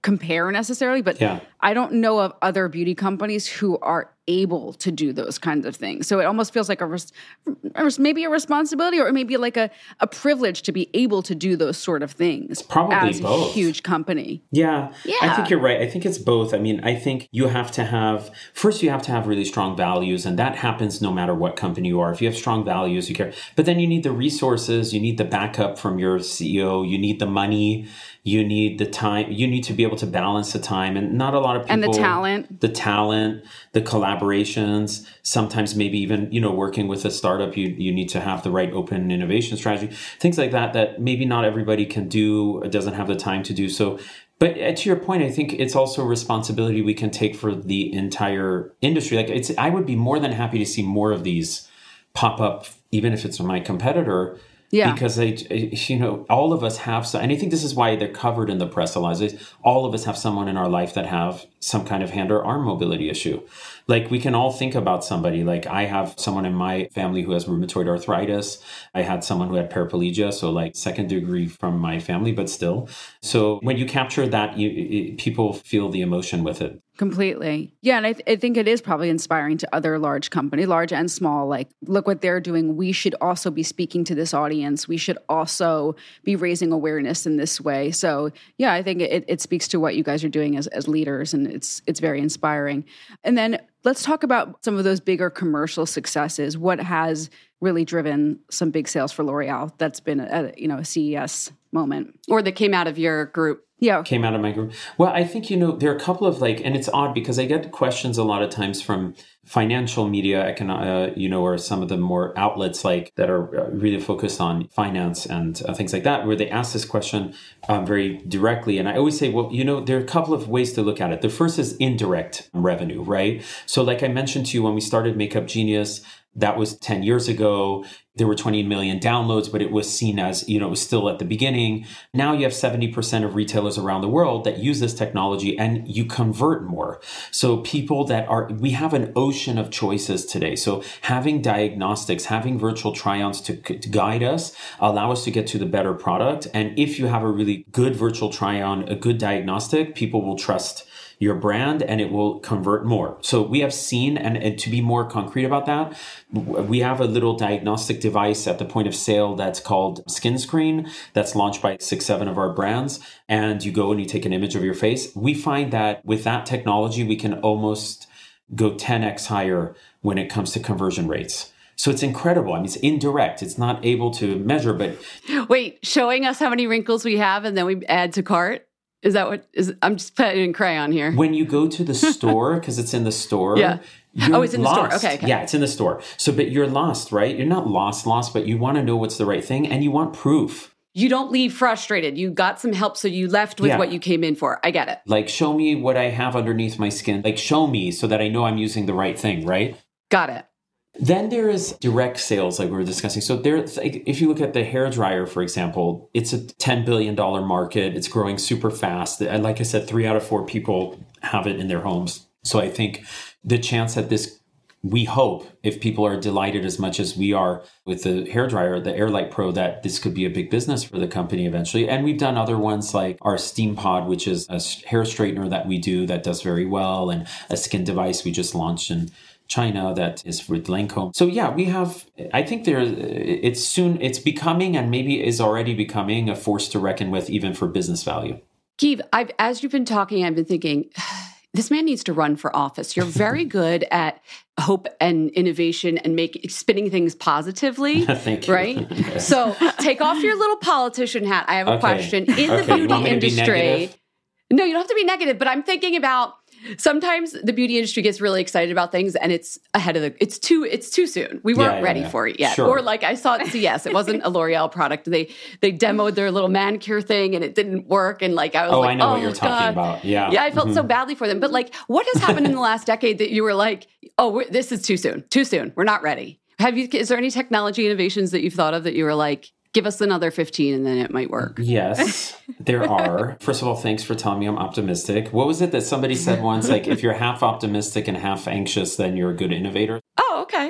compare necessarily, but yeah. I don't know of other beauty companies who are able to do those kinds of things. So it almost feels like a res- maybe a responsibility, or maybe like a, a privilege to be able to do those sort of things. Probably as both. A huge company. Yeah. Yeah. I think you're right. I think it's both. I mean, I think you have to have, first you have to have really strong values, and that happens no matter what company you are. If you have strong values, you care. But then you need the resources, you need the backup from your C E O, you need the money, you need the time, you need to be able to balance the time. And not a lot of people. And the talent. The talent, the collaborations, sometimes maybe even, you know, working with a startup, you, you need to have the right open innovation strategy, things like that, that maybe not everybody can do, doesn't have the time to do. So, but to your point, I think it's also a responsibility we can take for the entire industry. Like it's, I would be more than happy to see more of these pop up, even if it's my competitor. Yeah. Because, I, you know, all of us have, some, and I think this is why they're covered in the press a lot. All of us have someone in our life that have some kind of hand or arm mobility issue. Like we can all think about somebody. Like I have someone in my family who has rheumatoid arthritis. I had someone who had paraplegia, so like second degree from my family, but still. So when you capture that, you, it, people feel the emotion with it. Completely. Yeah. And I, th- I think it is probably inspiring to other large companies, large and small. Like, look what they're doing. We should also be speaking to this audience. We should also be raising awareness in this way. So yeah, I think it, it speaks to what you guys are doing as, as leaders, and it's it's very inspiring. And then let's talk about some of those bigger commercial successes. What has really driven some big sales for L'Oreal that's been a, you know, a C E S moment? Or that came out of your group. Yeah. Came out of my group. Well, I think, you know, there are a couple of like, and it's odd because I get questions a lot of times from financial media, uh, you know, or some of the more outlets like that are really focused on finance and uh, things like that, where they ask this question um, very directly. And I always say, well, you know, there are a couple of ways to look at it. The first is indirect revenue, right? So like I mentioned to you, when we started Makeup Genius, that was ten years ago. There were twenty million downloads, but it was seen as, you know, it was still at the beginning. Now you have seventy percent of retailers around the world that use this technology, and you convert more. So people that are, we have an ocean of choices today. So having diagnostics, having virtual try-ons to, to guide us, allow us to get to the better product. And if you have a really good virtual try-on, a good diagnostic, people will trust your brand and it will convert more. So we have seen, and, and to be more concrete about that, we have a little diagnostic device at the point of sale that's called Skin Screen that's launched by six, seven of our brands. And you go and you take an image of your face. We find that with that technology, we can almost go ten x higher when it comes to conversion rates. So it's incredible. I mean, it's indirect. It's not able to measure, but... Wait, showing us how many wrinkles we have and then we add to cart? Is that what is? I'm just putting in crayon here. When you go to the store, because it's in the store. Yeah. Oh, it's in lost. the store. Okay, okay. Yeah, it's in the store. So, but you're lost, right? You're not lost, lost, but you want to know what's the right thing and you want proof. You don't leave frustrated. You got some help, so you left with Yeah. what you came in for. I get it. Like, show me what I have underneath my skin. Like, show me so that I know I'm using the right thing, right? Got it. Then there is direct sales, like we were discussing. So there, if you look at the hairdryer, for example, it's a ten billion dollars market. It's growing super fast. And like I said, three out of four people have it in their homes. So I think the chance that this, we hope, if people are delighted as much as we are with the hairdryer, the Airlight Pro, that this could be a big business for the company eventually. And we've done other ones like our Steam Pod, which is a hair straightener that we do that does very well, and a skin device we just launched in China that is with Lancome. So yeah, we have, I think there, it's soon, it's becoming and maybe is already becoming a force to reckon with even for business value. Keith, I've, as you've been talking, I've been thinking, this man needs to run for office. You're very good at hope and innovation and make spinning things positively. Thank you. Right? So take off your little politician hat. I have a Okay. question. In the Okay, you want beauty me to be industry, negative? no, you don't have to be negative, but I'm thinking about sometimes the beauty industry gets really excited about things and it's ahead of the, it's too, it's too soon. We weren't Yeah, yeah, ready yeah. for it yet. Sure. Or like I saw at C E S, it wasn't a L'Oreal product. They, they demoed their little manicure thing and it didn't work. And like, I was Oh, like, I know oh what you're talking God. about. Yeah. Yeah. I felt Mhm. so badly for them. But like, what has happened in the last decade that you were like, oh, we're, this is too soon, too soon. We're not ready. Have you, is there any technology innovations that you've thought of that you were like, give us another fifteen and then it might work? Yes, there are. First of all, thanks for telling me I'm optimistic. What was it that somebody said once? Like, if you're half optimistic and half anxious, then you're a good innovator. Oh, okay.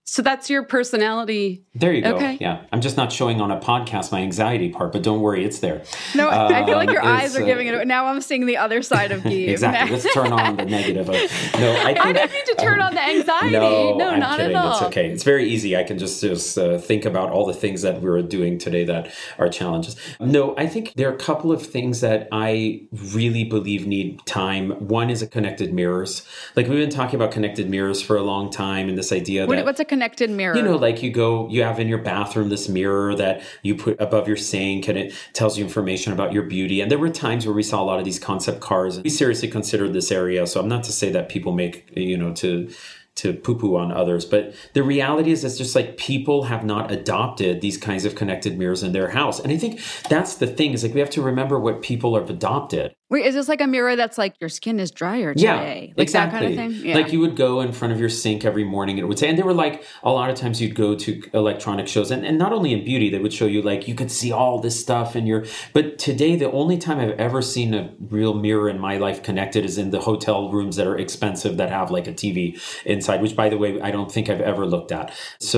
So that's your personality. There you go. Okay. Yeah. I'm just not showing on a podcast my anxiety part, but don't worry, it's there. No, um, I feel like your it's, eyes are uh, giving it. Now I'm seeing the other side of Guy. Exactly. Let's turn on the negative. Of, no, I, think, I didn't mean to turn um, on the anxiety. No, no I'm not kidding. at all. It's okay. It's very easy. I can just, just uh, think about all the things that we're doing today that are challenges. No, I think there are a couple of things that I really believe need time. One is a connected mirrors. Like we've been talking about connected mirrors for a long time, and this idea what, that what's a connected mirror? You know, like you go, you have in your bathroom this mirror that you put above your sink, and it tells you information about your beauty. And there were times where we saw a lot of these concept cars. We seriously considered this area. So I'm not to say that people make, you know, to to poo-poo on others. But the reality is it's just like people have not adopted these kinds of connected mirrors in their house. And I think that's the thing, is like we have to remember what people have adopted. Wait, is this like a mirror that's like your skin is drier Yeah, today? Like exactly. that kind of thing? Yeah. Like you would go in front of your sink every morning and it would say, and they were like, a lot of times you'd go to electronic shows, and, and not only in beauty, they would show you like, you could see all this stuff in your, but today, the only time I've ever seen a real mirror in my life connected is in the hotel rooms that are expensive that have like a T V inside, which by the way, I don't think I've ever looked at.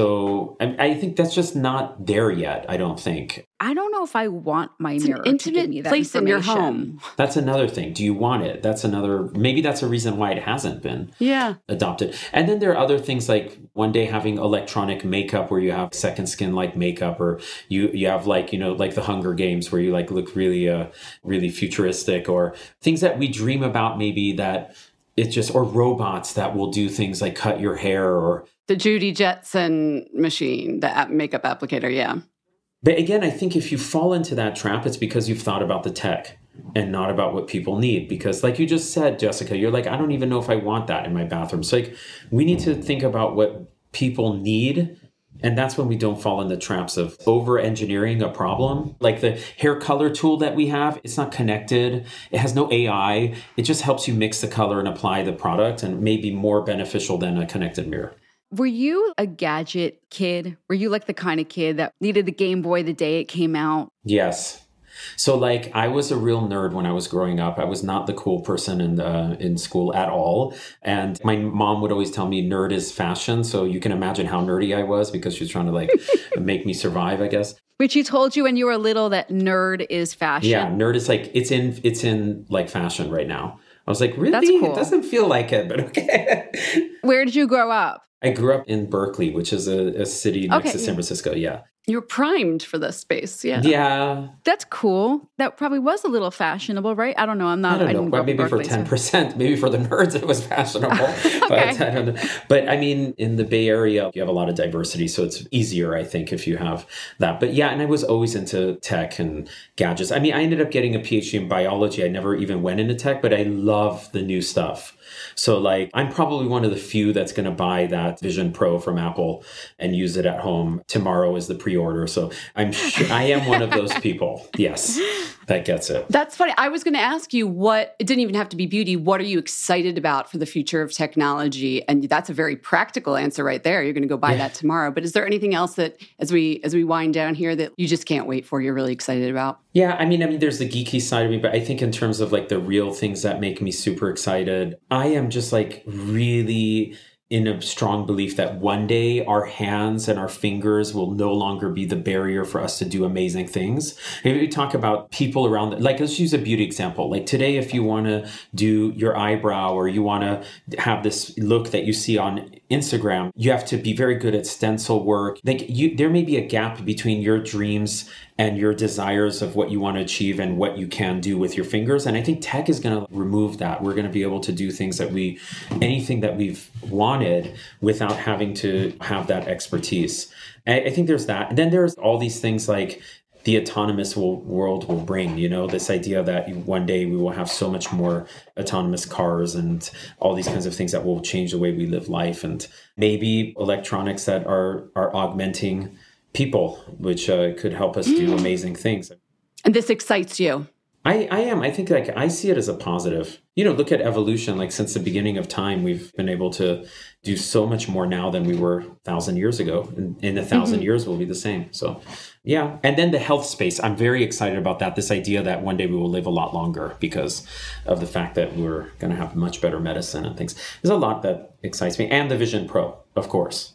So I, I think that's just not there yet, I don't think. I don't know if I want my it's mirror an intimate to give me that place in your information. home. That's another thing. Do you want it? That's another, maybe that's a reason why it hasn't been yeah. adopted. And then there are other things like one day having electronic makeup where you have second skin like makeup, or you, you have like, you know, like the Hunger Games where you like look really, uh, really futuristic, or things that we dream about maybe that it's just, or robots that will do things like cut your hair, or the Judy Jetson machine, the app, makeup applicator. Yeah. But again, I think if you fall into that trap, it's because you've thought about the tech and not about what people need. Because like you just said, Jessica, you're like, I don't even know if I want that in my bathroom. So like, we need to think about what people need. And that's when we don't fall in the traps of over-engineering a problem. Like the hair color tool that we have, it's not connected. It has no A I. It just helps you mix the color and apply the product, and may be more beneficial than a connected mirror. Were you a gadget kid? Were you like the kind of kid that needed the Game Boy the day it came out? Yes. So like I was a real nerd when I was growing up. I was not the cool person in uh, in school at all. And my mom would always tell me nerd is fashion. So you can imagine how nerdy I was, because she was trying to like make me survive, I guess. But she told you when you were little that nerd is fashion. Yeah, nerd is like, it's in, it's in like fashion right now. I was like, really? That's cool. It doesn't feel like it, but okay. Where did you grow up? I grew up in Berkeley, which is a, a city next Okay. to San Francisco. Yeah. You were primed for this space. Yeah. Yeah. That's cool. That probably was a little fashionable, right? I don't know. I'm not. I don't know. didn't grow Well, up in maybe for Berkeley, so- ten percent, maybe for the nerds, it was fashionable. Okay. But I don't know. But I mean, in the Bay Area, you have a lot of diversity. So it's easier, I think, if you have that. But yeah, and I was always into tech and gadgets. I mean, I ended up getting a P H D in biology. I never even went into tech, but I love the new stuff. So like, I'm probably one of the few that's going to buy that Vision Pro from Apple and use it at home. Tomorrow is the pre-order. So I'm sure I am one of those people. Yes, that gets it. That's funny. I was going to ask you what, it didn't even have to be beauty. What are you excited about for the future of technology? And that's a very practical answer right there. You're going to go buy Yeah. that tomorrow. But is there anything else that as we as we wind down here that you just can't wait for, you're really excited about? Yeah, I mean, I mean, there's the geeky side of me, but I think in terms of like the real things that make me super excited, I am just like really in a strong belief that one day our hands and our fingers will no longer be the barrier for us to do amazing things. If we talk about people around, the, like let's use a beauty example. Like today, if you want to do your eyebrow or you want to have this look that you see on Instagram, you have to be very good at stencil work. Like you, there may be a gap between your dreams and your desires of what you want to achieve and what you can do with your fingers. And I think tech is going to remove that. We're going to be able to do things that we, anything that we've wanted without having to have that expertise. And I think there's that. And then there's all these things like the autonomous will, world will bring, you know, this idea that one day we will have so much more autonomous cars and all these kinds of things that will change the way we live life. And maybe electronics that are, are augmenting people, which uh, could help us do amazing things. And this excites you. I, I am. I think like I see it as a positive. You know, look at evolution. Like since the beginning of time, we've been able to do so much more now than we were a thousand years ago. And in a thousand mm-hmm. years, we'll be the same. So yeah. And then the health space. I'm very excited about that. This idea that one day we will live a lot longer because of the fact that we're going to have much better medicine and things. There's a lot that excites me. And the Vision Pro, of course.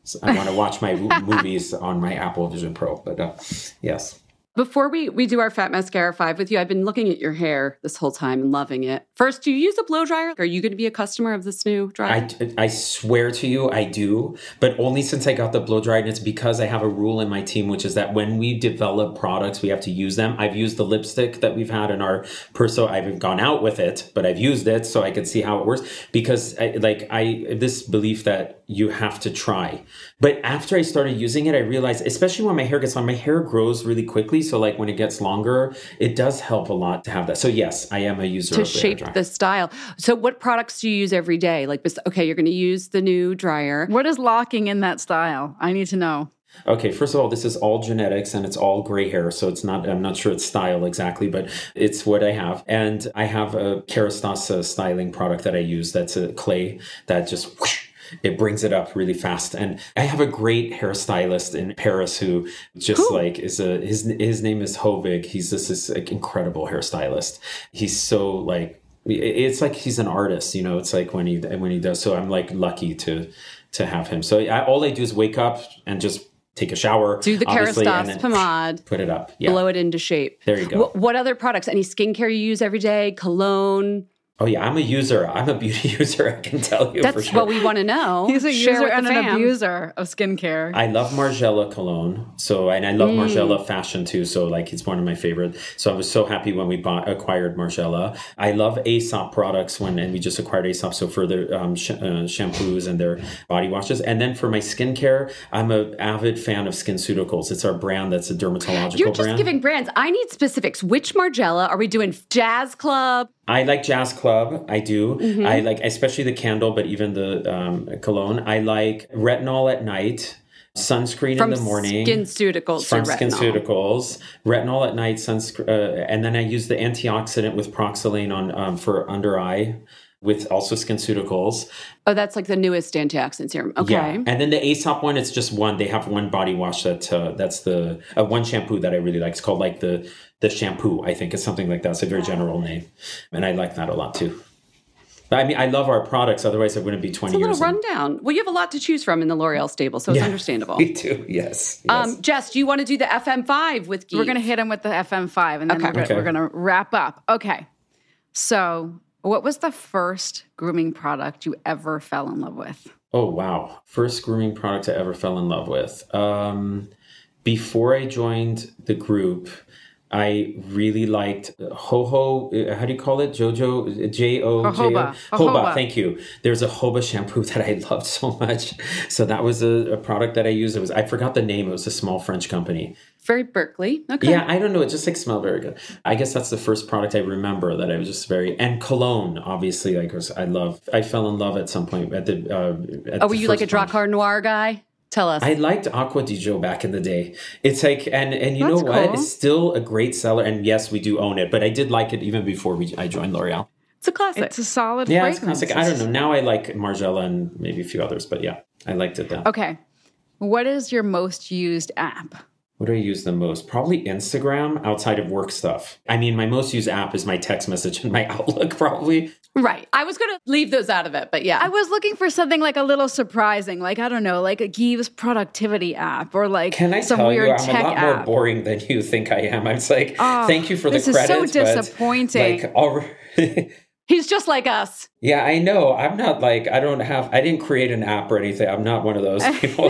I want to watch my movies on my Apple Vision Pro. But uh, yes. Before we, we do our Fat Mascara five with you, I've been looking at your hair this whole time and loving it. First, do you use a blow dryer? Are you going to be a customer of this new dryer? I, I swear to you, I do, but only since I got the blow dryer. And it's because I have a rule in my team, which is that when we develop products, we have to use them. I've used the lipstick that we've had in our Perso. I've gone out with it, but I've used it so I could see how it works because I, like I this belief that you have to try. But after I started using it, I realized, especially when my hair gets long, my hair grows really quickly. So like when it gets longer, it does help a lot to have that. So yes, I am a user to of the shape hair dryer. the style. So what products do you use every day? Like, okay, you're going to use the new dryer. What is locking in that style? I need to know. Okay, first of all, this is all genetics and it's all gray hair. So it's not, I'm not sure it's style exactly, but it's what I have. And I have a Kerastase styling product that I use. That's a clay that just whoosh, it brings it up really fast. And I have a great hairstylist in Paris who just Ooh. like is a, his, his name is Hovig. He's just this like, incredible hairstylist. He's so like, it's like he's an artist, you know, it's like when he, when he does. So I'm like lucky to, to have him. So I, all I do is wake up and just take a shower. Do the Kerastase pomade. Put it up. Yeah. Blow it into shape. There you go. What, what other products? Any skincare you use every day? Cologne? Oh, yeah, I'm a user. I'm a beauty user, I can tell you That's for sure. what we want to know. He's a Share user and an an abuser of skincare. I love Margiela cologne. So, and I love Mm. Margiela fashion too. So like, it's one of my favorite. So I was so happy when we bought, acquired Margiela. I love Aesop products when, and we just acquired Aesop. So for their um, sh- uh, shampoos and their body washes. And then for my skincare, I'm an avid fan of SkinCeuticals. It's our brand that's a dermatological You're just brand. giving brands. I need specifics. Which Margiela? Are we doing Jazz Club? I like Jazz Club. I do. Mm-hmm. I like especially the candle, but even the um, cologne. I like Retinol at night, sunscreen From in the morning. SkinCeuticals From to Retinol. SkinCeuticals, Retinol at night, sunscreen, uh, and then I use the antioxidant with Proxylane on um, for under eye. With also SkinCeuticals. Oh, that's like the newest antioxidant serum. Okay. Yeah. And then the Aesop one, it's just one. They have one body wash that uh, that's the uh, one shampoo that I really like. It's called like the the shampoo. I think it's something like that. It's a very general name, and I like that a lot too. But I mean, I love our products. Otherwise, I wouldn't be twenty it's a years. little rundown. Well, you have a lot to choose from in the L'Oreal stable, so it's yeah, understandable. Me too. Yes. yes. Um, Jess, do you want to do the F M five with Guy? We're going to hit him with the F M five, and then Okay. we're, Okay. we're going to wrap up. Okay. So what was the first grooming product you ever fell in love with? Oh, wow. First grooming product I ever fell in love with. Um, before I joined the group, I really liked Ho-Ho, uh, how do you call it? Jojo, J O J O? Jojoba. Jojoba, thank you. There's a Jojoba shampoo that I loved so much. So that was a, a product that I used. It was, I forgot the name. It was a small French company. Very Berkeley. Okay. Yeah, I don't know. It just like smelled very good. I guess that's the first product I remember that I was just very, and cologne, obviously, like was, I love, I fell in love at some point at the, uh, at Oh, were the you like a first one. Drakkar Noir guy? Tell us. I liked Aqua di Gio back in the day. It's like, and and you That's know what? cool. It's still a great seller. And yes, we do own it, but I did like it even before we I joined L'Oreal. It's a classic. It's a solid Yeah, it's fragrance. classic. I don't know. Now I like Margiela and maybe a few others, but yeah, I liked it then. Okay. What is your most used app? What do I use the most? Probably Instagram outside of work stuff. I mean, my most used app is my text message and my Outlook, probably. Right. I was going to leave those out of it, but yeah. I was looking for something like a little surprising, like, I don't know, like a Give's productivity app or like Can I some tell weird you, I'm tech a lot app. more boring than you think I am. I'm just like, Oh, thank you for the this is credit. so but, disappointing. Like, already. He's just like us. Yeah, I know. I'm not like, I don't have, I didn't create an app or anything. I'm not one of those people.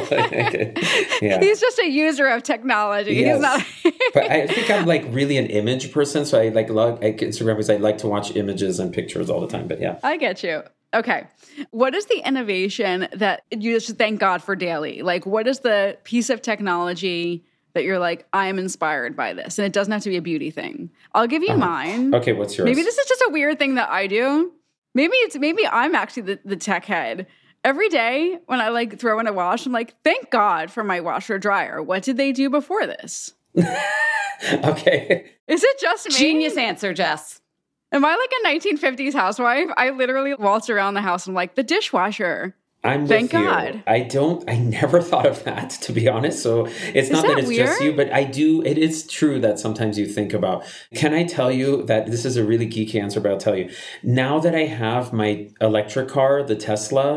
yeah. He's just a user of technology. Yes. He's not. But I think I'm like really an image person. So I like love like Instagram because I like to watch images and pictures all the time. But yeah. I get you. Okay. What is the innovation that you just thank God for daily? Like, what is the piece of technology that you're like, I am inspired by this? And it doesn't have to be a beauty thing. I'll give you Uh-huh. mine. Okay, what's yours? Maybe this is just a weird thing that I do. Maybe it's maybe I'm actually the, the tech head. Every day when I like throw in a wash, I'm like, thank God for my washer dryer. What did they do before this? Okay. Is it just me? Genius answer, Jess. Am I like a nineteen fifties housewife? I literally waltz around the house and I'm like, the dishwasher. I'm Thank with you. God. I don't, I never thought of that, to be honest. So it's Is not that, that it's just weird? you, but I do, it is true that sometimes you think about, can I tell you that this is a really geeky answer, but I'll tell you. Now that I have my electric car, the Tesla,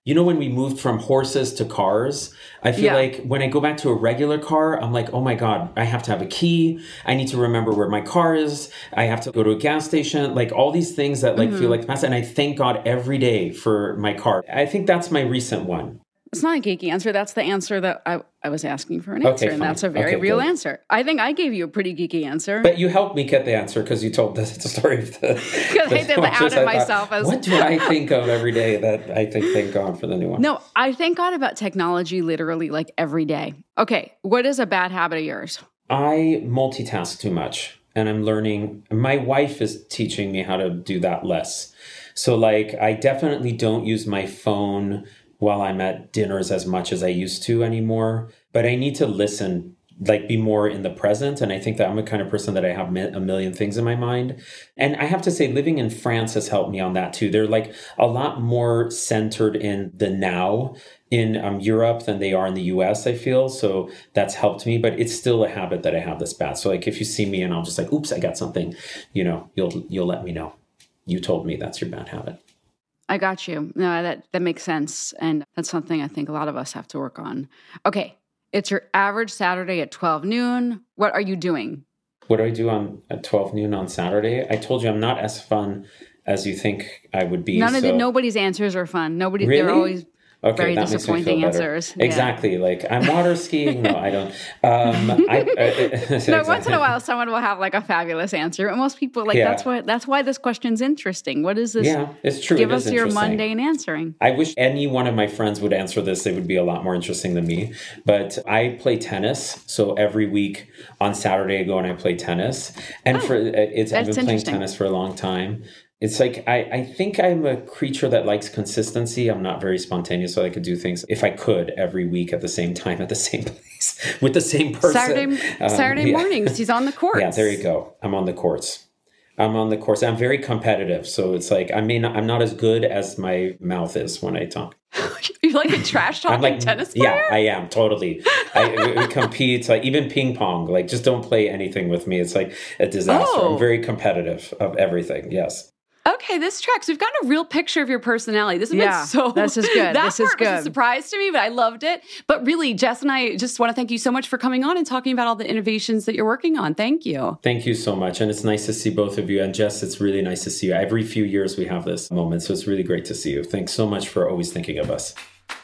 You know, when we moved from horses to cars, I feel Yeah. like when I go back to a regular car, I'm like, oh my God, I have to have a key. I need to remember where my car is. I have to go to a gas station, like all these things that like Mm-hmm. feel like the past. And I thank God every day for my car. I think that's my recent one. It's not a geeky answer. That's the answer that I, I was asking for an Okay, answer. and fine. that's a very Okay, real good. answer. I think I gave you a pretty geeky answer. But you helped me get the answer because you told the, the story of the... Because I did the which is outed I thought, myself as- What do I think of every day that I think, thank God for the new one? No, I thank God about technology literally like every day. Okay, what is a bad habit of yours? I multitask too much, and I'm learning. My wife is teaching me how to do that less. So like, I definitely don't use my phone while I'm at dinners as much as I used to anymore, but I need to listen, like be more in the present. And I think that I'm the kind of person that I have a million things in my mind. And I have to say, living in France has helped me on that too. They're like a lot more centered in the now in um, Europe than they are in the U S, I feel. So that's helped me, but it's still a habit that I have this bad. So like if you see me and I'm just like, oops, I got something, you know, you'll, you'll let me know. You told me that's your bad habit. I got you. No, that, that makes sense. And that's something I think a lot of us have to work on. Okay, it's your average Saturday at twelve noon. What are you doing? What do I do on at twelve noon on Saturday? I told you I'm not as fun as you think I would be. None of so. the, nobody's answers are fun. Nobody, Really? they're always Okay, very that makes me feel disappointing better. answers. Yeah. Exactly. Like I'm water skiing. No, I don't. Um, I, uh, No, once in a while, someone will have like a fabulous answer. And most people like Yeah. that's why that's why this question's interesting. What is this? Yeah, it's true. Give It us is your interesting. mundane answering. I wish any one of my friends would answer this. It would be a lot more interesting than me. But I play tennis. So every week on Saturday, I go and I play tennis. And Oh, for it's I've that's been playing interesting. tennis for a long time. It's like, I, I think I'm a creature that likes consistency. I'm not very spontaneous, so I could do things if I could every week at the same time, at the same place, with the same person. Saturday Um, Saturday yeah. mornings, he's on the courts. Yeah, there you go. I'm on the courts. I'm on the courts. I'm very competitive. So it's like, I mean, I'm not as good as my mouth is when I talk. You're like a trash talking I'm like, tennis player? yeah, I am totally. I we, we compete, like even ping pong. Like, just don't play anything with me. It's like a disaster. Oh. I'm very competitive of everything. Yes. Okay, this tracks. We've gotten a real picture of your personality. This has Yeah, been so... this is good. That This is part was a good. surprise to me, but I loved it. But really, Jess and I just want to thank you so much for coming on and talking about all the innovations that you're working on. Thank you. Thank you so much. And it's nice to see both of you. And Jess, it's really nice to see you. Every few years we have this moment. So it's really great to see you. Thanks so much for always thinking of us.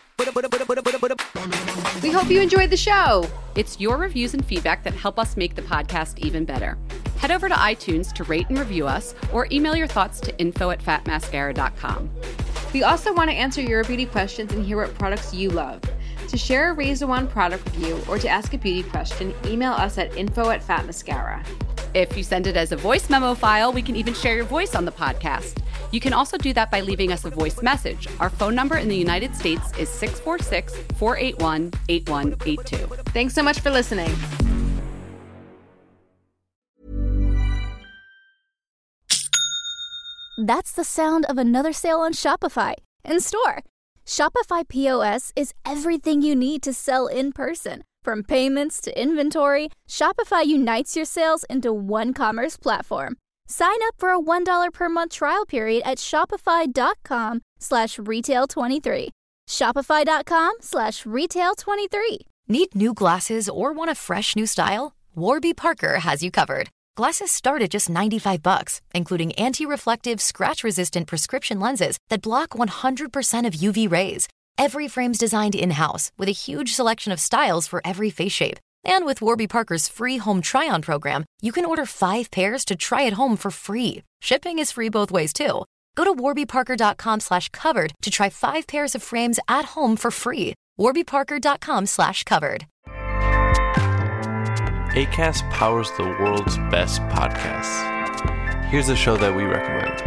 We hope you enjoyed the show. It's your reviews and feedback that help us make the podcast even better. Head over to iTunes to rate and review us, or email your thoughts to info at fat mascara dot com. We also want to answer your beauty questions and hear what products you love. To share a Razor One product review or to ask a beauty question, email us at info at fat mascara. If you send it as a voice memo file, we can even share your voice on the podcast. You can also do that by leaving us a voice message. Our phone number in the United States is six four six, four eight one, eight one eight two. Thanks so much for listening. That's the sound of another sale on Shopify in store. Shopify P O S is everything you need to sell in person. From payments to inventory, Shopify unites your sales into one commerce platform. Sign up for a one dollar per month trial period at shopify.com slash retail 23. Shopify.com slash retail 23. Need new glasses or want a fresh new style? Warby Parker has you covered. Glasses start at just ninety-five bucks, including anti-reflective, scratch-resistant prescription lenses that block one hundred percent of U V rays. Every frame's designed in-house with a huge selection of styles for every face shape. And with Warby Parker's free home try-on program, you can order five pairs to try at home for free. Shipping is free both ways, too. Go to warbyparker.com slash covered to try five pairs of frames at home for free. warbyparker.com slash covered. Acast powers the world's best podcasts. Here's a show that we recommend.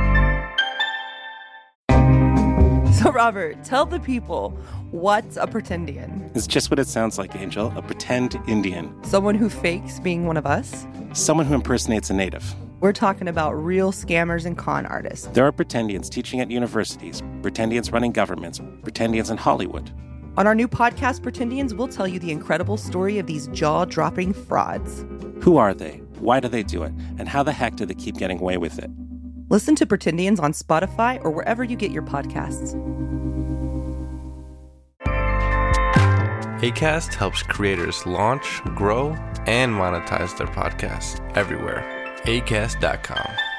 So, Robert, tell the people, what's a pretendian? It's just what it sounds like, Angel. A pretend Indian. Someone who fakes being one of us? Someone who impersonates a native. We're talking about real scammers and con artists. There are pretendians teaching at universities, pretendians running governments, pretendians in Hollywood. On our new podcast, Pretendians, we'll tell you the incredible story of these jaw-dropping frauds. Who are they? Why do they do it? And how the heck do they keep getting away with it? Listen to Pretendians on Spotify or wherever you get your podcasts. Acast helps creators launch, grow, and monetize their podcasts everywhere. acast dot com.